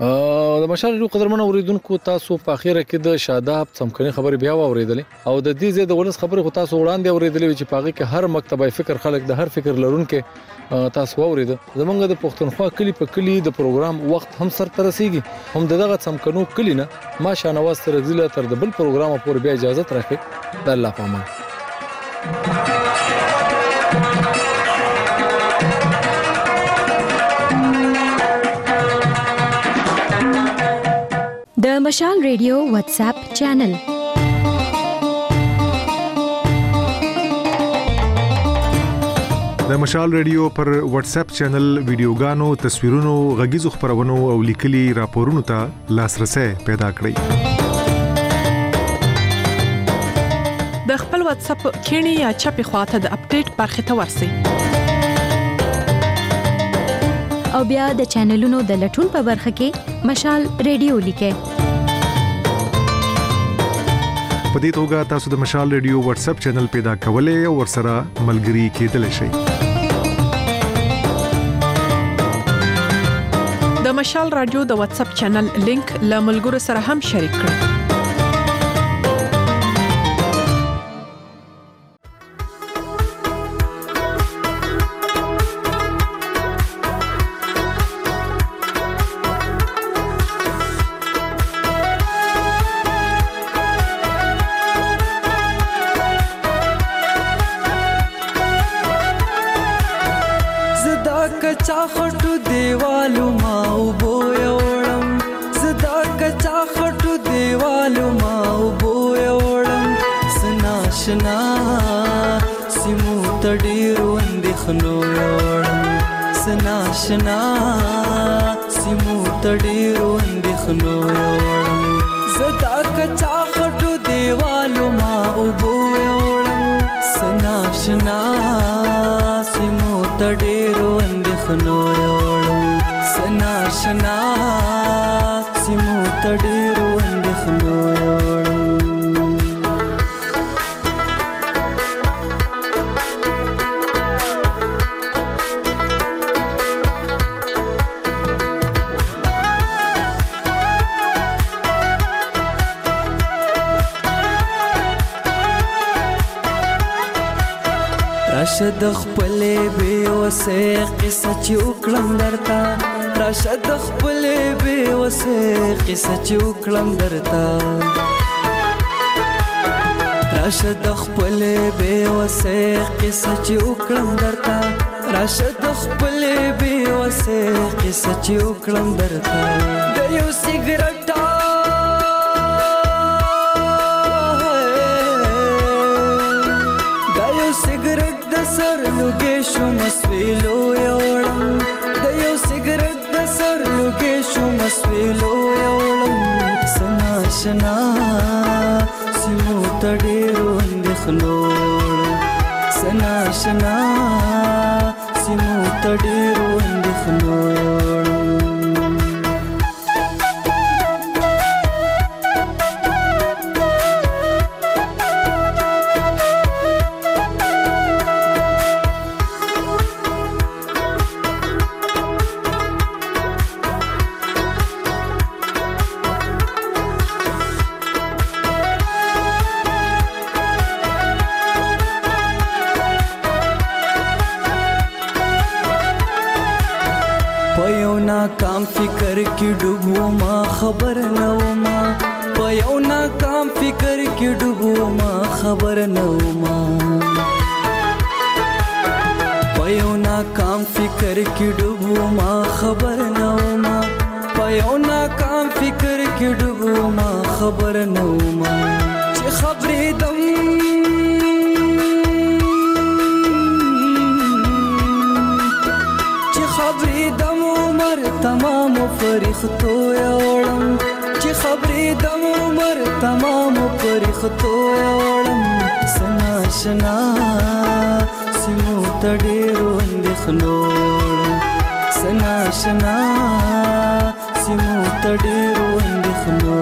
د مشال ډیرو قدرمن اوریدونکو تاسو په اخیره کې د شاداب څمکني خبرې بیا واوریدلې او د دې زید ولس خبرې خو تاسو وړاندې اوریدلې چې پاغه کې هر مکتبه فکر خلک د هر فکر لرونکو تاسو واورید زمونږ د پښتونخوا کلی په کلی د پروګرام وخت هم سر تر رسیدي هم دغه څمکنو کلی نه ما شانواز تر ځله تر د بل پروګرام پورې بیا اجازه راکړئ د الله پامان مشال ریډیو واتس اپ چینل د مشال ریډیو پر واتس اپ چینل ویډیوګانو، تصویرونو، غږیزو خبرونو او لیکلي راپورونو ته لاسرسي پیدا کړئ. د خپل واتس اپ کینی یا چپی خواته د اپډیټ برخه ته ورسی او بیا د چینلونو د لټون په برخه کې مشال ریډیو لیکه. په دې توګه تاسو د مشال ریډیو واتس اپ چینل پیدا کولای او ورسره ملګري کېدلی شئ. د مشال رادیو د واتس اپ چینل لینک له ملګرو سره هم شریک کړئ. راشد خپلې به وسه قصه چې وکړم درته راشد خپلې به وسه قصه چې وکړم درته راشد خپلې به وسه قصه چې وکړم درته راشد خپلې به وسه قصه چې وکړم درته د یو سیګریټ سر لوګې شو مسویلو یوړم د یو سیګریټ د سر لوګې شو مسویلو یوړم سنا شنا سیمو تډېرو اندېښنو سنا شنا سیمو تډېرو اندېښنو کام فکر کی ډوبو ما خبر نه وما په یو ناکام فکر کی ډوبو ما خبر نه وما په یو ناکام فکر کی ډوبو ما خبر نه وما په یو ناکام فکر کی ډوبو ما خبر نه وما چې خبرې دم چې خبرې دم تمام فرښتو یوړم چې خبرې د عمر تمام فرښتو یوړم سنا شنا سیمو تډېرو اندېښنو سنا شنا سیمو تډېرو اندېښنو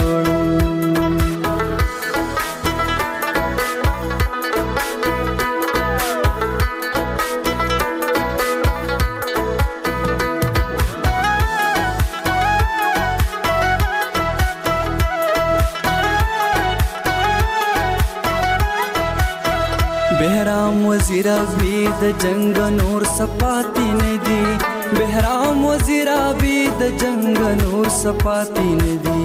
بهرام وزیر ابي د جنگ نور سپاتی نه دي بهرام وزیر ابي د جنگ نور سپاتی نه دي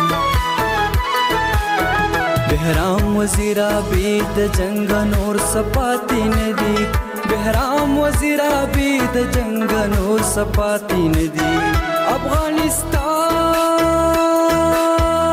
بهرام وزیر ابي د جنگ نور سپاتی نه دي بهرام وزیر ابي د جنگ نور سپاتی نه دي افغانستان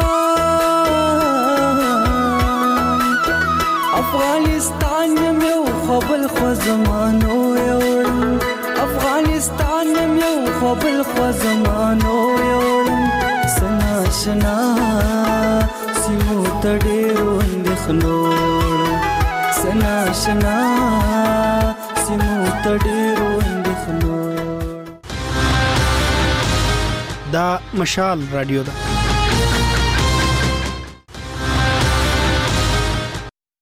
افغانستان یو خپل خو زمانو یوړم افغانستان یو خپل خو زمانو یوړم سنا شنا سیمو تډیرو اندخنوړم سنا شنا سیمو تډیرو اندخنوړم دا مشال رادیو ده